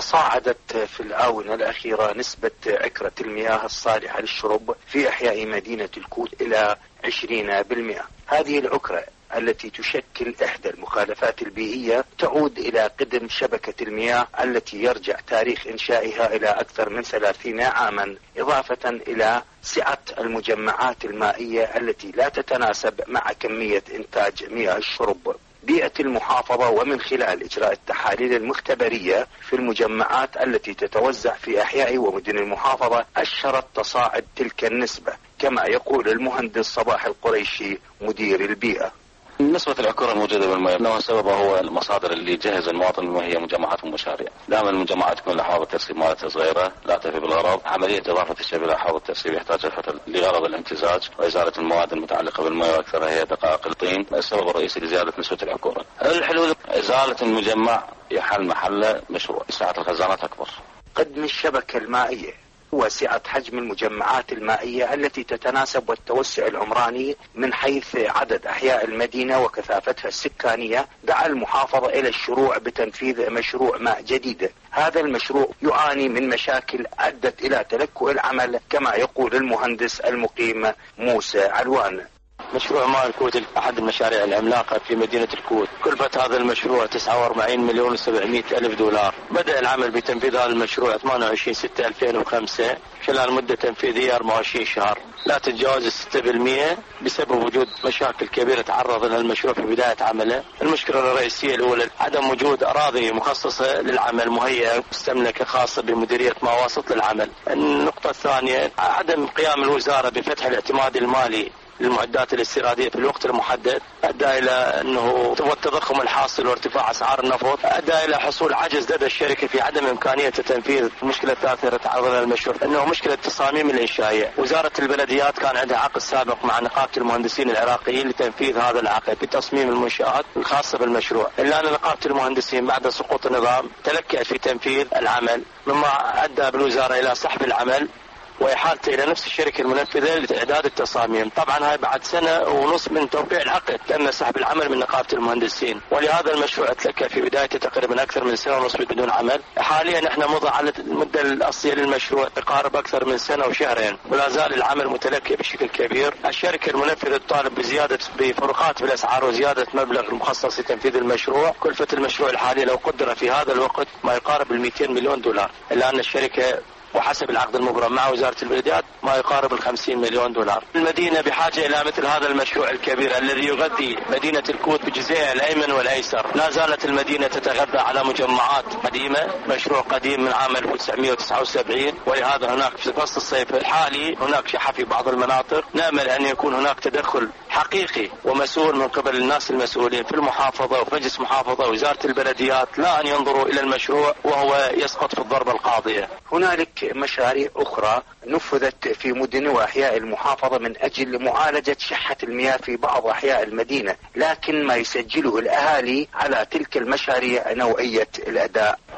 تصاعدت في الآونة الأخيرة نسبة عكرة المياه الصالحة للشرب في أحياء مدينة الكوت إلى عشرين بالمئة. هذه العكرة التي تشكل إحدى المخالفات البيئية تعود إلى قدم شبكة المياه التي يرجع تاريخ إنشائها إلى أكثر من ثلاثين عاما، إضافة إلى سعة المجمعات المائية التي لا تتناسب مع كمية إنتاج مياه الشرب. بيئة المحافظة ومن خلال إجراء التحاليل المختبرية في المجمعات التي تتوزع في أحياء ومدن المحافظة أشرت تصاعد تلك النسبة، كما يقول المهندس صباح القريشي مدير البيئة. نسبة العكورة الموجودة بالمياه نوع سببها هو المصادر اللي يجهز المواطن وهي مجمعات ومشاريع. دائما المجمعات تكون لها حوض الترسيب مالتها صغيرة لا تفي بالغرض. عملية إضافة الشيء إلى حوض الترسيب يحتاج فترة لغرض الامتزاج وإزالة المواد المتعلقة بالمياه وأكثرها هي دقائق الطين. السبب الرئيسي لزيادة نسبة العكورة. الحلول إزالة المجمع يحل محله مشروع سعة الخزانات أكبر. قدم الشبكة المائية وسعة حجم المجمعات المائية التي تتناسب والتوسع العمراني من حيث عدد أحياء المدينة وكثافتها السكانية دعا المحافظة إلى الشروع بتنفيذ مشروع ماء جديد. هذا المشروع يعاني من مشاكل أدت إلى تلكؤ العمل، كما يقول المهندس المقيم موسى علوان. مشروع ماء الكوت أحد المشاريع العملاقة في مدينة الكوت. كلفة هذا المشروع تسعة وأربعين مليون وسبعمائة ألف دولار. بدأ العمل بتنفيذ هذا المشروع ثمانية وعشرين ستة ألفين وخمسة خلال مدة تنفيذية أربعة وعشرين شهر لا تتجاوز ستة بالمئة بسبب وجود مشاكل كبيرة تعرض لها المشروع في بداية عمله. المشكلة الرئيسية الأولى عدم وجود أراضي مخصصة للعمل مهيئة مستملكة خاصة بمديرية ما وسط للعمل. النقطة الثانية عدم قيام الوزارة بفتح الاعتماد المالي للمعدات الاستيرادية في الوقت المحدد أدى إلى أنه التضخم الحاصل وارتفاع أسعار النفط أدى إلى حصول عجز لدى الشركة في عدم إمكانية تنفيذ. المشكلة الثالثة تعرض لها المشروع أنه مشكلة التصاميم الإنشائية. وزارة البلديات كان عندها عقد سابق مع نقابة المهندسين العراقيين لتنفيذ هذا العقد بتصميم المنشآت الخاصة بالمشروع، إلا أن نقابة المهندسين بعد سقوط النظام تلكأت في تنفيذ العمل، مما أدى بالوزارة إلى سحب العمل وإحالته إلى نفس الشركة المنفذة لإعداد التصاميم. طبعا هاي بعد سنة ونصف من توقيع العقد تم سحب العمل من نقابة المهندسين، ولهذا المشروع اتلكى في بدايته تقريبا أكثر من سنة ونصف بدون عمل. حاليا احنا مضى على المدة الأصلية للمشروع تقارب أكثر من سنة وشهرين ولا زال العمل متلكي بشكل كبير. الشركة المنفذة تطالب بزيادة بفروقات بالأسعار وزيادة مبلغ المخصص لتنفيذ المشروع. كلفة المشروع الحالي لو قدر في هذا الوقت ما يقارب ال مئتين مليون دولار، إلا أن الشركة وحسب العقد المبرم مع وزارة البلديات ما يقارب الخمسين مليون دولار. المدينة بحاجة إلى مثل هذا المشروع الكبير الذي يغذي مدينة الكوت بجزئها الأيمن والأيسر. لا زالت المدينة تتغذى على مجمعات قديمة، مشروع قديم من عام ألف وتسعمائة وتسعة وسبعين، ولهذا هناك في فصل الصيف الحالي هناك شحة في بعض المناطق. نأمل أن يكون هناك تدخل حقيقي ومسؤول من قبل الناس المسؤولين في المحافظة وفي مجلس محافظة ووزارة البلديات، لا أن ينظروا إلى المشروع وهو يسقط في الضربة القاضية. هنالك مشاريع أخرى نفذت في مدن وأحياء المحافظة من أجل معالجة شحة المياه في بعض أحياء المدينة، لكن ما يسجله الأهالي على تلك المشاريع نوعية الأداء.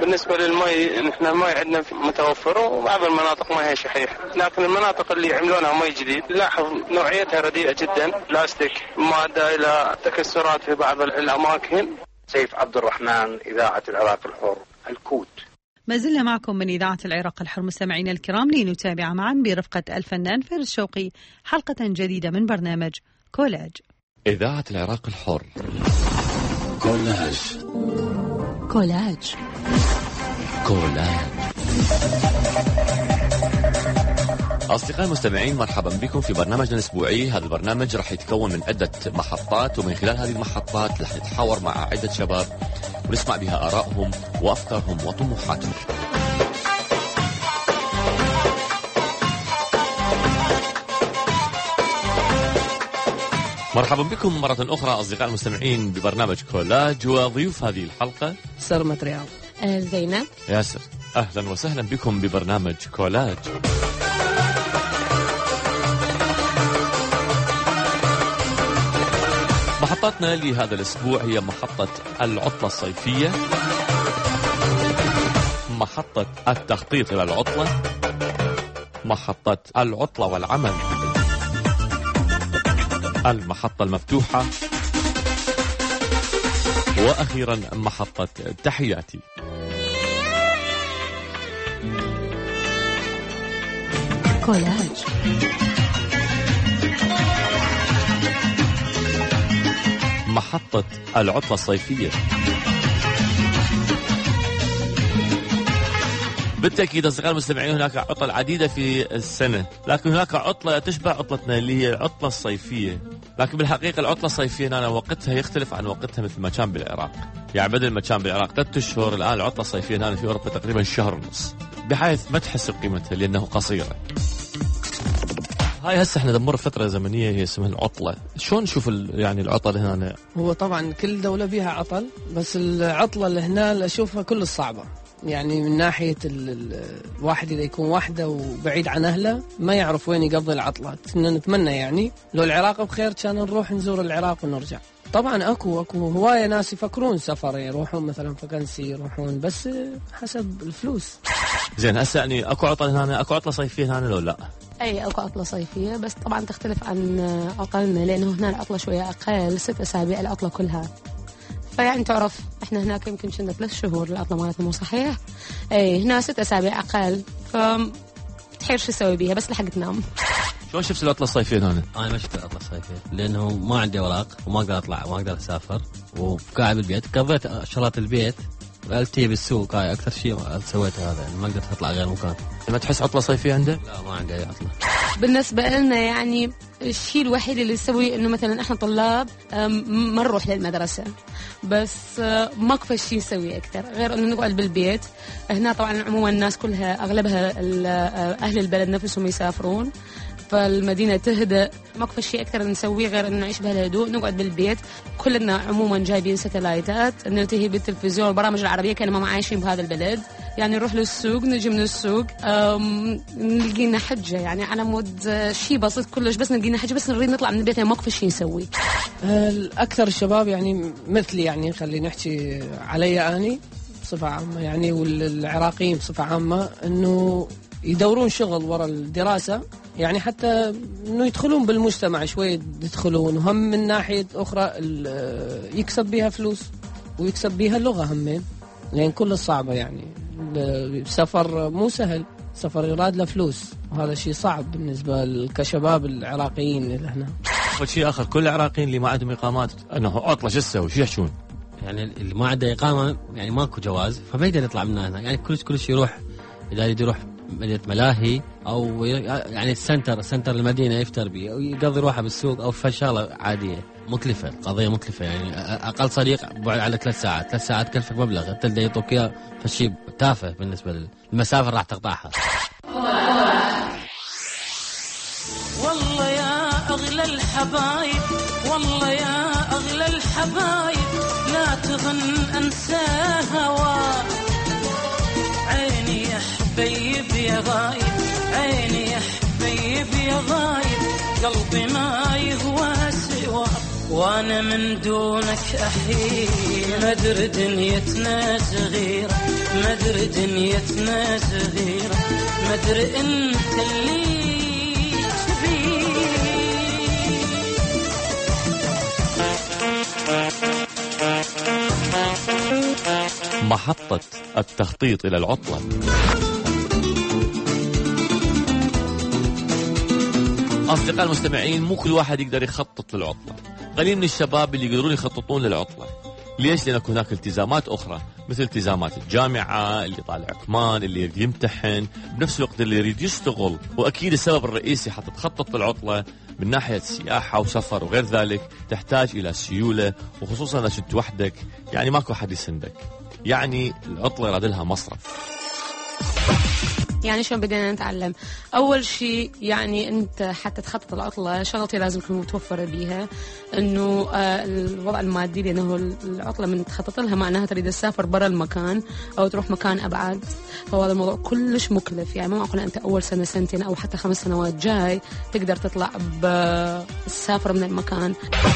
بالنسبة للمي نحن المي عندنا متوفر وبعض المناطق ما هي شحيح، لكن المناطق اللي يعملونها مي جديد لاحظ نوعيتها رديئة جدا، بلاستيك، مادة إلى تكسرات في بعض الأماكن. سيف عبد الرحمن، إذاعة العراق الحر، الكوت. ما زلنا معكم من إذاعة العراق الحر مستمعينا الكرام لنتابع معا برفقة الفنان فارس شوقي حلقة جديدة من برنامج كولاج. إذاعة العراق الحر كولاج كولاج كولاج. أصدقائي المستمعين، مرحبا بكم في برنامجنا الأسبوعي. هذا البرنامج راح يتكون من عدة محطات، ومن خلال هذه المحطات راح نتحاور مع عدة شباب ونسمع بها آرائهم وأفكارهم وطموحاتهم. مرحبا بكم مرة أخرى أصدقائي المستمعين ببرنامج كولاج، وضيوف هذه الحلقة سرمة رياض، زينب، ياسر. أهلا وسهلا بكم ببرنامج كولاج. محطتنا لهذا الأسبوع هي محطة العطلة الصيفية، محطة التخطيط إلى العطلة، محطة العطلة والعمل، المحطة المفتوحة، وأخيرا محطة تحياتي. كولاج. محطة العطلة الصيفية. بالتأكيد أصدقائي المستمعين هناك عطل عديدة في السنة، لكن هناك عطلة تشبه عطلتنا اللي هي العطلة الصيفية، لكن بالحقيقة العطلة الصيفية أنا وقتها يختلف عن وقتها مثل ما كان بالعراق. يعني بدل ما كان بالعراق ثلاثة أشهر، الآن العطلة الصيفية هنا في أوروبا تقريبا شهر ونص، بحيث ما تحس بقيمتها لأنه قصيرة. هاي هسه احنا دمر فترة زمنية هي اسمها العطلة. شلون نشوف يعني العطل هنا؟ هو طبعا كل دولة بيها عطل، بس العطلة اللي هنا أشوفها كل الصعبة. يعني من ناحية الواحد إذا يكون وحده وبعيد عن أهله ما يعرف وين يقضي العطلة. نتمنى يعني لو العراق بخير كان نروح نزور العراق ونرجع. طبعا أكو أكو هواية ناس يفكرون سفر، يروحون مثلا فكنسي يروحون، بس حسب الفلوس. زين هسه يعني أكو عطل هنا، أكو عطلة صيفية هنا لو لا؟ أي أكو عطلة صيفية، بس طبعا تختلف عن عطلنا لأنه هنا العطلة شوية أقل، ست أسابيع العطلة كلها. فيعني تعرف احنا هناك يمكن كنا ثلاث شهور العطلة مالتنا مو صحيح؟ اي هنا ست اسابيع اقل، فتحير شو تسوي بيها بس لحق تنام. شلون شفت العطلة الصيفية هنا؟ انا ما شفت العطلة الصيفية لانه ما عندي اوراق وما اقدر اطلع وما اقدر اسافر وقاعد بالبيت. قضيت شغلات البيت وقلتي بالسوق، هاي اكثر شيء سويته هذا، يعني ما قدرت اطلع غير مكان. ما تحس عطلة صيفية عندك؟ لا ما عندي اي عطلة. بالنسبة لنا يعني الشيء الوحيد اللي يسوي انه مثلا احنا طلاب ما نروح للمدرسة، بس ماكو شيء نسوي اكثر غير انه نقعد بالبيت. هنا طبعا عموما الناس كلها اغلبها اهل البلد نفسهم يسافرون، فالمدينة تهدأ، ماكو شيء أكثر نسويه غير إنه نعيش بهالهدوء، نقعد بالبيت. كلنا عموما جايبين ساتلايتات نلتهي بالتلفزيون والبرامج العربية كأننا ما عايشين بهذا البلد. يعني نروح للسوق، نجي من السوق نلقينا حجة، يعني على مود شيء بسيط كلش، بس نلقينا حجة بس نريد نطلع من البيت، يعني ماكو شيء نسوي. الأكثر الشباب يعني مثلي، يعني خلينا نحكي علي أني بصفة عامة يعني، والعراقيين بصفة عامة، إنه يدورون شغل وراء الدراسة، يعني حتى انه يدخلون بالمجتمع شوي، يدخلون وهم من ناحية اخرى يكسب بها فلوس ويكسب بها اللغة همين، لان كل الصعبة يعني السفر مو سهل، سفر يراد له فلوس، وهذا شيء صعب بالنسبة كشباب العراقيين اللي هنا. شيء اخر، كل العراقيين اللي ما عندهم اقامات انه عطلة شو يسوي؟ شو يحشون؟ يعني اللي ما عنده اقامة يعني ماكو جواز، فما يقدر يطلع من هنا، يعني كلش كلش يروح، اذا يريد يروح مدينة ملاهي أو يعني السنتر سنتر المدينة يفتر بيه، أو يقضي روحه بالسوق، أو في شغلة عادية مكلفة، قضية مكلفة. يعني أقل صديق بعد على ثلاث ساعات ثلاث ساعات كلفك مبلغ، تلقى يعطوك إياه فشي تافه بالنسبة للمسافة راح تقطعها. والله يا أغلى الحبايب، والله يا أغلى الحبايب، لا تظن أنسى هواك، عيني يا حبيب يا غايب، عيني يا حبيب يا غايب، قلبي ما يهوى سواك، وانا من دونك احيي، مدري دنيتنا صغيرة، مدري دنيتنا صغيرة مدري انت اللي تبي. محطة التخطيط إلى العطلة. أصدقاء المستمعين، مو كل واحد يقدر يخطط للعطلة. قليل من الشباب اللي يقدرون يخططون للعطلة. ليش؟ لأن هناك التزامات أخرى مثل التزامات الجامعة، اللي طالع كمان، اللي يريد يمتحن، بنفس الوقت اللي يريد يشتغل. وأكيد السبب الرئيسي حتى تخطط للعطلة من ناحية سياحة وسفر وغير ذلك تحتاج إلى سيولة، وخصوصا إذا كنت وحدك، يعني ماكو حد يسندك، يعني العطلة يراد لها مصرف. يعني شو بدنا نتعلم؟ أول شيء يعني أنت حتى تخطط العطلة شغلتي لازم تكون متوفرة بيها، إنه آه الوضع المادي، لأنه العطلة من تخطط لها معناها تريد تسافر برا المكان أو تروح مكان أبعد، فهذا الموضوع كلش مكلف. يعني ما معقول أنت أول سنة سنتين أو حتى خمس سنوات جاي تقدر تطلع بالسافر من المكان.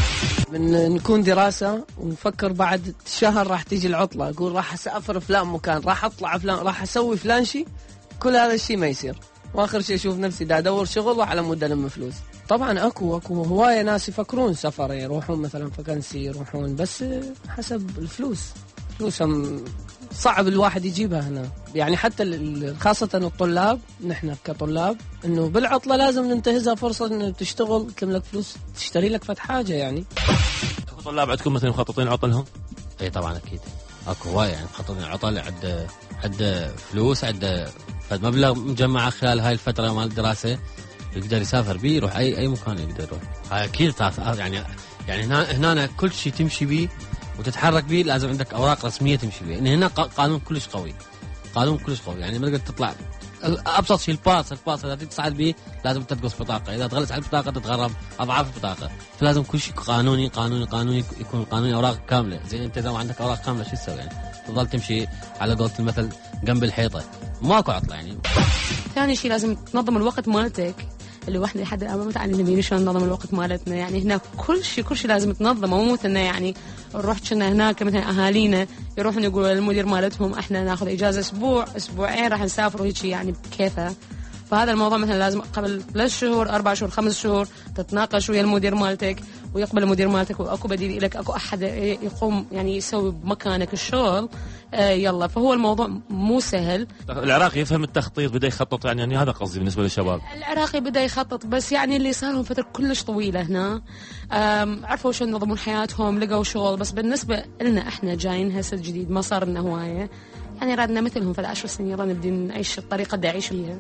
من نكون دراسة ونفكر بعد شهر راح تيجي العطلة، أقول راح أسافر فلان مكان، راح أطلع فلان، راح أسوي فلان شيء، كل هذا الشيء ما يصير، واخر شيء اشوف نفسي دا ادور شغل وعلى مود الم فلوس. طبعا اكو اكو هوايه ناس يفكرون سفر، يروحون مثلا فكنسي يروحون، بس حسب الفلوس، فلوسهم صعب الواحد يجيبها هنا. يعني حتى خاصه الطلاب، نحن كطلاب انه بالعطله لازم ننتهزها فرصه انه تشتغل تملك فلوس تشتري لك فت حاجه. يعني اكو طلاب عندكم مثلا مخططين عطلهم؟ اي طبعا اكيد اكو هوايه، يعني مخططين عطل، عد عد فلوس، عد فد مبلغ مجمع خلال هاي الفترة مال الدراسة يقدر يسافر بيه، يروح أي أي مكان يقدر يروح. هاي أكيد يعني يعني هنا هنا كل شيء تمشي بيه وتتحرك بيه لازم عندك أوراق رسمية تمشي بيه. إن هنا قانون كلش قوي، قانون كلش قوي، يعني ما تقدر تطلع أبسط شيء الباص الباص إذا تصعد بيه لازم تنقص بطاقة، إذا تغلس على البطاقة تتغرم أضعاف البطاقة، فلازم كل شيء قانوني قانوني قانوني يكون قانوني، أوراق كاملة. زين أنت إذا ما عندك أوراق كاملة شو تسوي؟ يعني تظل تمشي على قولة المثل جنب الحيطة، ماكو عطلة. يعني ثاني شيء لازم تنظم الوقت مالتك، اللي واحنا لحد الان ما متعلمين شلون ننظم الوقت مالتنا. يعني هنا كل شيء كل شيء لازم تنظمه، مو مثلنا يعني نروح كنا هناك مثلا اهالينا يروحون يقولوا للمدير مالتهم احنا ناخذ اجازه اسبوع اسبوعين راح نسافر وهيك، يعني بكيفه. فهذا الموضوع مثلا لازم قبل ثلاث شهور أربع شهور خمس شهور تتناقش ويا المدير مالتك، ويقبل المدير مالتك، واكو بديل لك، اكو احد يقوم يعني يسوي بمكانك الشغل. آه يلا، فهو الموضوع مو سهل. العراقي يفهم التخطيط، بدا يخطط، يعني, يعني هذا قصدي بالنسبه للشباب. العراقي بدا يخطط، بس يعني اللي صار لهم فتره كلش طويله هنا عرفوا شو ينظمون حياتهم، لقوا شغل. بس بالنسبه لنا احنا جايين هسه جديد ما صار لنا هوايه، يعني رادنا مثلهم في العشر سنين يلا نبدي نعيش الطريقه اللي يعيشوا فيها.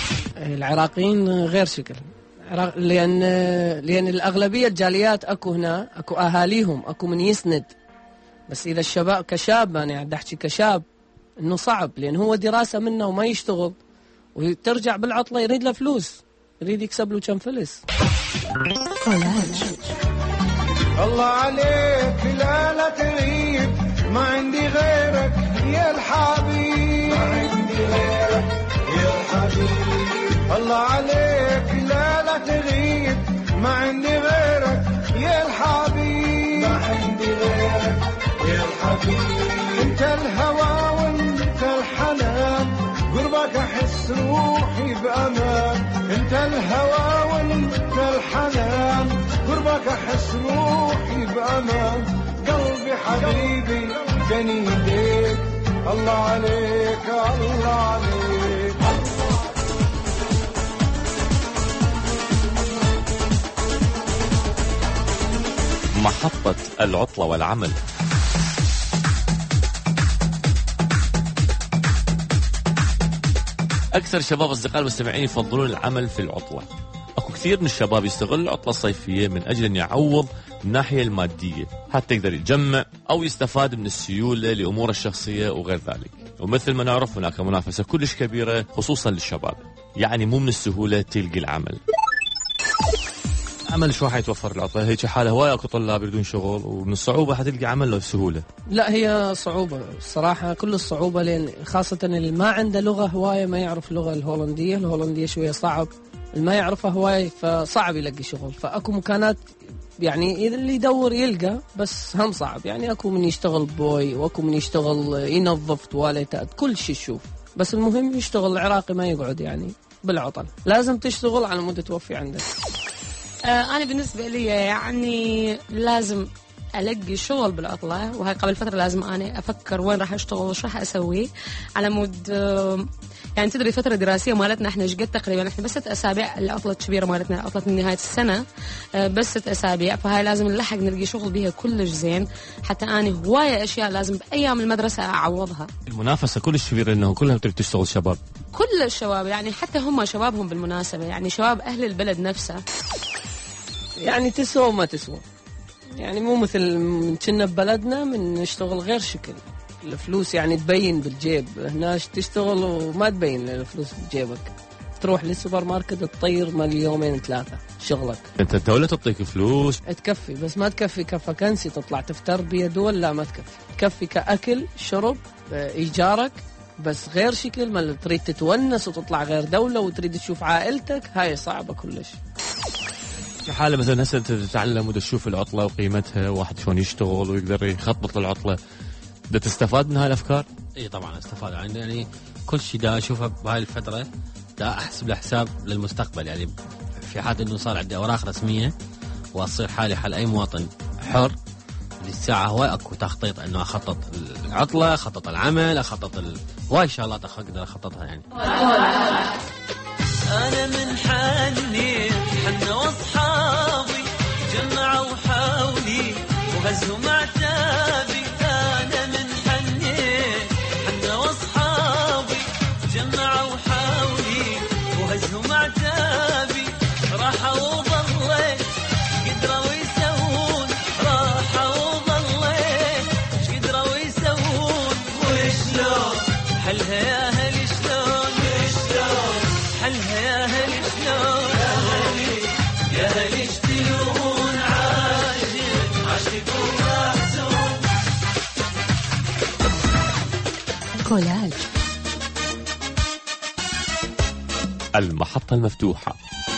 العراقيين غير شكل، لأن لأن الأغلبية الجاليات أكو هنا، أكو أهاليهم، أكو من يسند. بس إذا الشباب كشاب، أنا يعني أحكي كشاب، إنه صعب، لأن هو دراسة منه وما يشتغل، وترجع بالعطلة يريد له فلوس، يريد يكسب له كم فلس. الله عليك لا لا تغيب، ما عندي غيرك يا الحبيب، ما عندي غيرك يا الحبيب. الله عليك لا لا تغيب، ما عندي غيرك يا الحبيب، ما عندي غيرك يا الحبيب. انت الهوى وانت الحنان، قربك احس روحي بامان. انت الهوى وانت الحنان، قربك احس روحي بامان. قلبي حبيبي بين يديك، الله عليك الله عليك. محطة العطلة والعمل. أكثر شباب أصدقاء المستمعين يفضلون العمل في العطلة. أكو كثير من الشباب يستغل العطلة الصيفية من أجل أن يعوض من الناحية المادية، حتى يقدر يجمع أو يستفاد من السيولة لأموره الشخصية وغير ذلك. ومثل ما نعرف هناك منافسة كلش كبيرة خصوصا للشباب، يعني مو من السهولة تلقي العمل. عمل شو حيتوفر العطلة؟ هيك حالة هواية اكو طلاب يريدون شغل، ومن الصعوبة حتلقى عمل له سهولة. لا هي صعوبة الصراحة، كل الصعوبة، لأن خاصة اللي ما عنده لغة هواية، ما يعرف اللغة الهولندية، الهولندية شوية صعب، اللي ما يعرفها هواية فصعب يلاقي شغل. فأكو مكانات يعني إذا اللي يدور يلقى، بس هم صعب. يعني أكو من يشتغل بوي وأكو من يشتغل ينظف تواليتات، كل شيء شوف. بس المهم يشتغل العراقي ما يقعد يعني بالعطل، لازم تشتغل على مدة توفي عندك. آه أنا بالنسبة لي يعني لازم ألقي شغل بالعطلة، وهاي قبل فترة لازم أنا أفكر وين راح أشتغل وش راح أسوي على مود. آه يعني تدري فترة دراسية مالتنا احنا شقد تقريبا احنا بس ست أسابيع، العطلة الكبيرة مالتنا عطلة نهاية السنة آه بس ست أسابيع، فهاي لازم نلحق نلقي شغل بيها كلش زين، حتى أنا هواية أشياء لازم بأيام المدرسة أعوضها. المنافسة كلش كبيرة إنه كلها تريد تشتغل شباب، كل الشباب يعني حتى هم شبابهم بالمناسبة، يعني شباب أهل البلد نفسه. يعني تسوى وما تسوى، يعني مو مثل من كنا ببلدنا من نشتغل غير شكل، الفلوس يعني تبين بالجيب، هنا تشتغل وما تبين الفلوس بجيبك، تروح للسوبر ماركت تطير مال يومين ثلاثة شغلك. انت الدولة تعطيك فلوس تكفي، بس ما تكفي كفاكنسي تطلع تفتر بيا دول، لا ما تكفي، تكفي كأكل شرب إيجارك، بس غير شكل ما تريد تتونس وتطلع غير دولة وتريد تشوف عائلتك، هاي صعبة كلش. في حالة مثلا هسه تتعلم وتشوف العطلة وقيمتها، واحد شلون يشتغل ويقدر يخطط العطلة، بدك تستفاد من هاي الأفكار؟ اي طبعا استفاد، يعني كل شيء دا اشوفها بهاي الفترة دا احسب له حساب للمستقبل. يعني في حال انه صار عندي اوراق رسمية واصير حالي حال اي مواطن حر، للساعة هواي اكو تخطيط انه اخطط العطلة، اخطط العمل، اخطط ال... هواي شغلات اقدر اخططها يعني. انا من حني حنا واصحابي جمعوا حولي وهزوا معتابي، انا من حني حنا واصحابي جمعوا حولي وهزوا معتابي، راحوا وظليت قدروا يسوون، راحوا وظليت قدروا يسوون، وشلون حلها يا اهلي شلون، وشلون حلها يا اهلي شلون، يا اهلي اشتلون عاشق عاشق ومحزون. كولاج المحطة المفتوحة.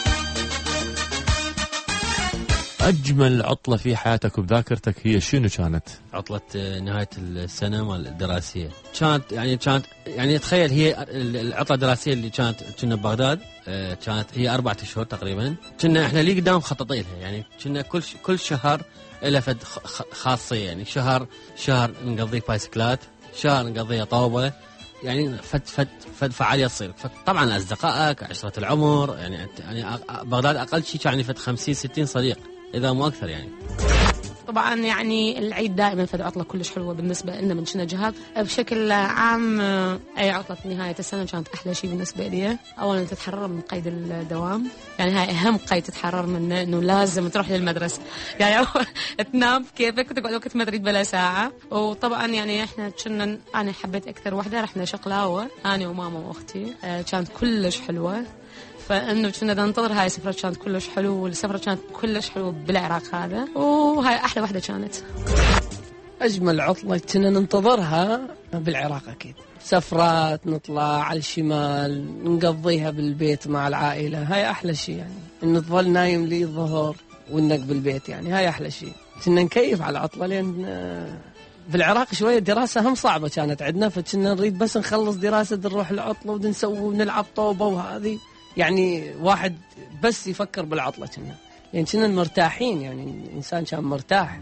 أجمل عطلة في حياتك وبذاكرتك هي شنو كانت؟ عطلة نهاية السنة مال الدراسية، كانت يعني كانت يعني تخيل هي العطلة الدراسية اللي كانت كنا ببغداد، كانت هي أربعة أشهر تقريبا، كنا إحنا لي قدام خططينها، يعني كنا كل كل شهر إله فد خاصية، يعني شهر شهر نقضيه بايسكلات، شهر نقضيه طوبة، يعني فد فد فد فعالية تصير. فطبعا أصدقائك عشرة العمر، يعني يعني بغداد أقل شيء كان فد خمسين ستين صديق إذا مو أكثر يعني. طبعا يعني العيد دائما فد عطلة كلش حلوة بالنسبة لنا من شنا جهات. بشكل عام أي عطلة نهاية السنة كانت أحلى شيء بالنسبة لي. أولا تتحرر من قيد الدوام، يعني هاي أهم قيد تتحرر منه، إنه لازم تروح للمدرسة، يعني تنام كيفك وتقعد وقت ما تريد بلا ساعة. وطبعا يعني إحنا كنا أنا حبيت أكثر وحدة رحنا شقلاوة أنا وماما وأختي، كانت كلش حلوة، فانه كنا ننتظر هاي السفرة، كانت كلش حلو، والسفرة كانت كلش حلوة بالعراق هذا، وهاي احلى وحدة كانت. اجمل عطلة كنا ننتظرها بالعراق اكيد، سفرات نطلع على الشمال نقضيها بالبيت مع العائلة، هاي احلى شيء، يعني انه تظل نايم لي الظهر وانك بالبيت، يعني هاي احلى شيء. كنا نكيف على العطلة لان بالعراق شوية دراسة هم صعبة كانت عندنا، فكنا نريد بس نخلص دراسة نروح العطلة ونسوي ونلعب طوبة، وهذه يعني واحد بس يفكر بالعطلة كنا، يعني كنا مرتاحين، يعني الإنسان كان مرتاح.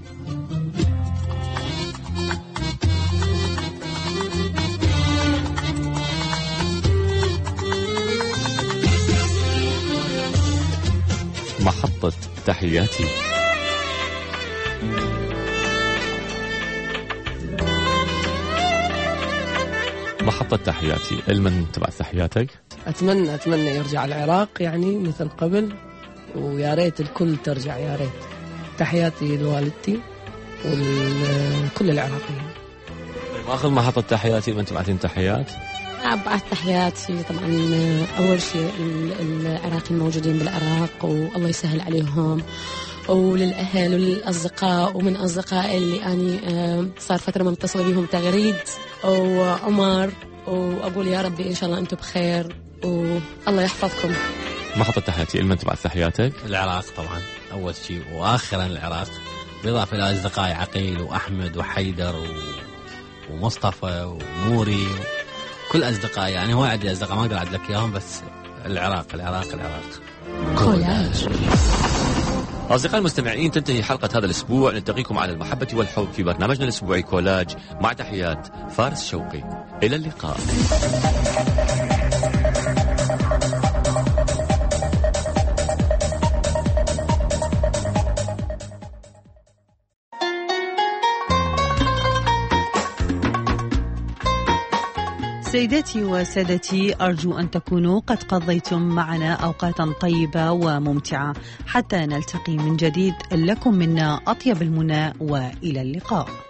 محطة تحياتي. محطة تحياتي، المن تبع تحياتك؟ أتمنى أتمنى يرجع العراق يعني مثل قبل، ويا ريت الكل ترجع، يا ريت. تحياتي لوالدتي وكل العراقيين. ماخذ محطة تحياتي من تبعتين تحيات؟ أبعث تحياتي طبعا أول شيء العراقيين الموجودين بالعراق، والله يسهل عليهم، وللأهل وللأصدقاء، ومن أصدقائي اللي أنا صار فترة ما متصلة بيهم تغريد وعمر، وأقول يا ربي إن شاء الله أنتم بخير والله يحفظكم. ما حطيت تحياتي إلمن تبعت تحياتك؟ العراق طبعا أول شيء وآخرا العراق، بالإضافة إلى أصدقائي عقيل وأحمد وحيدر و... ومصطفى وموري كل أصدقائي، يعني هو عندي أصدقاء ما أقدر أعد لك إياهم، بس العراق العراق العراق كولاج. أصدقائي المستمعين، تنتهي حلقة هذا الأسبوع. نلتقيكم على المحبة والحب في برنامجنا الأسبوعي كولاج، مع تحيات فارس شوقي. إلى اللقاء. سيداتي وسادتي، أرجو أن تكونوا قد قضيتم معنا أوقاتا طيبة وممتعة. حتى نلتقي من جديد، لكم منا أطيب المنى، وإلى اللقاء.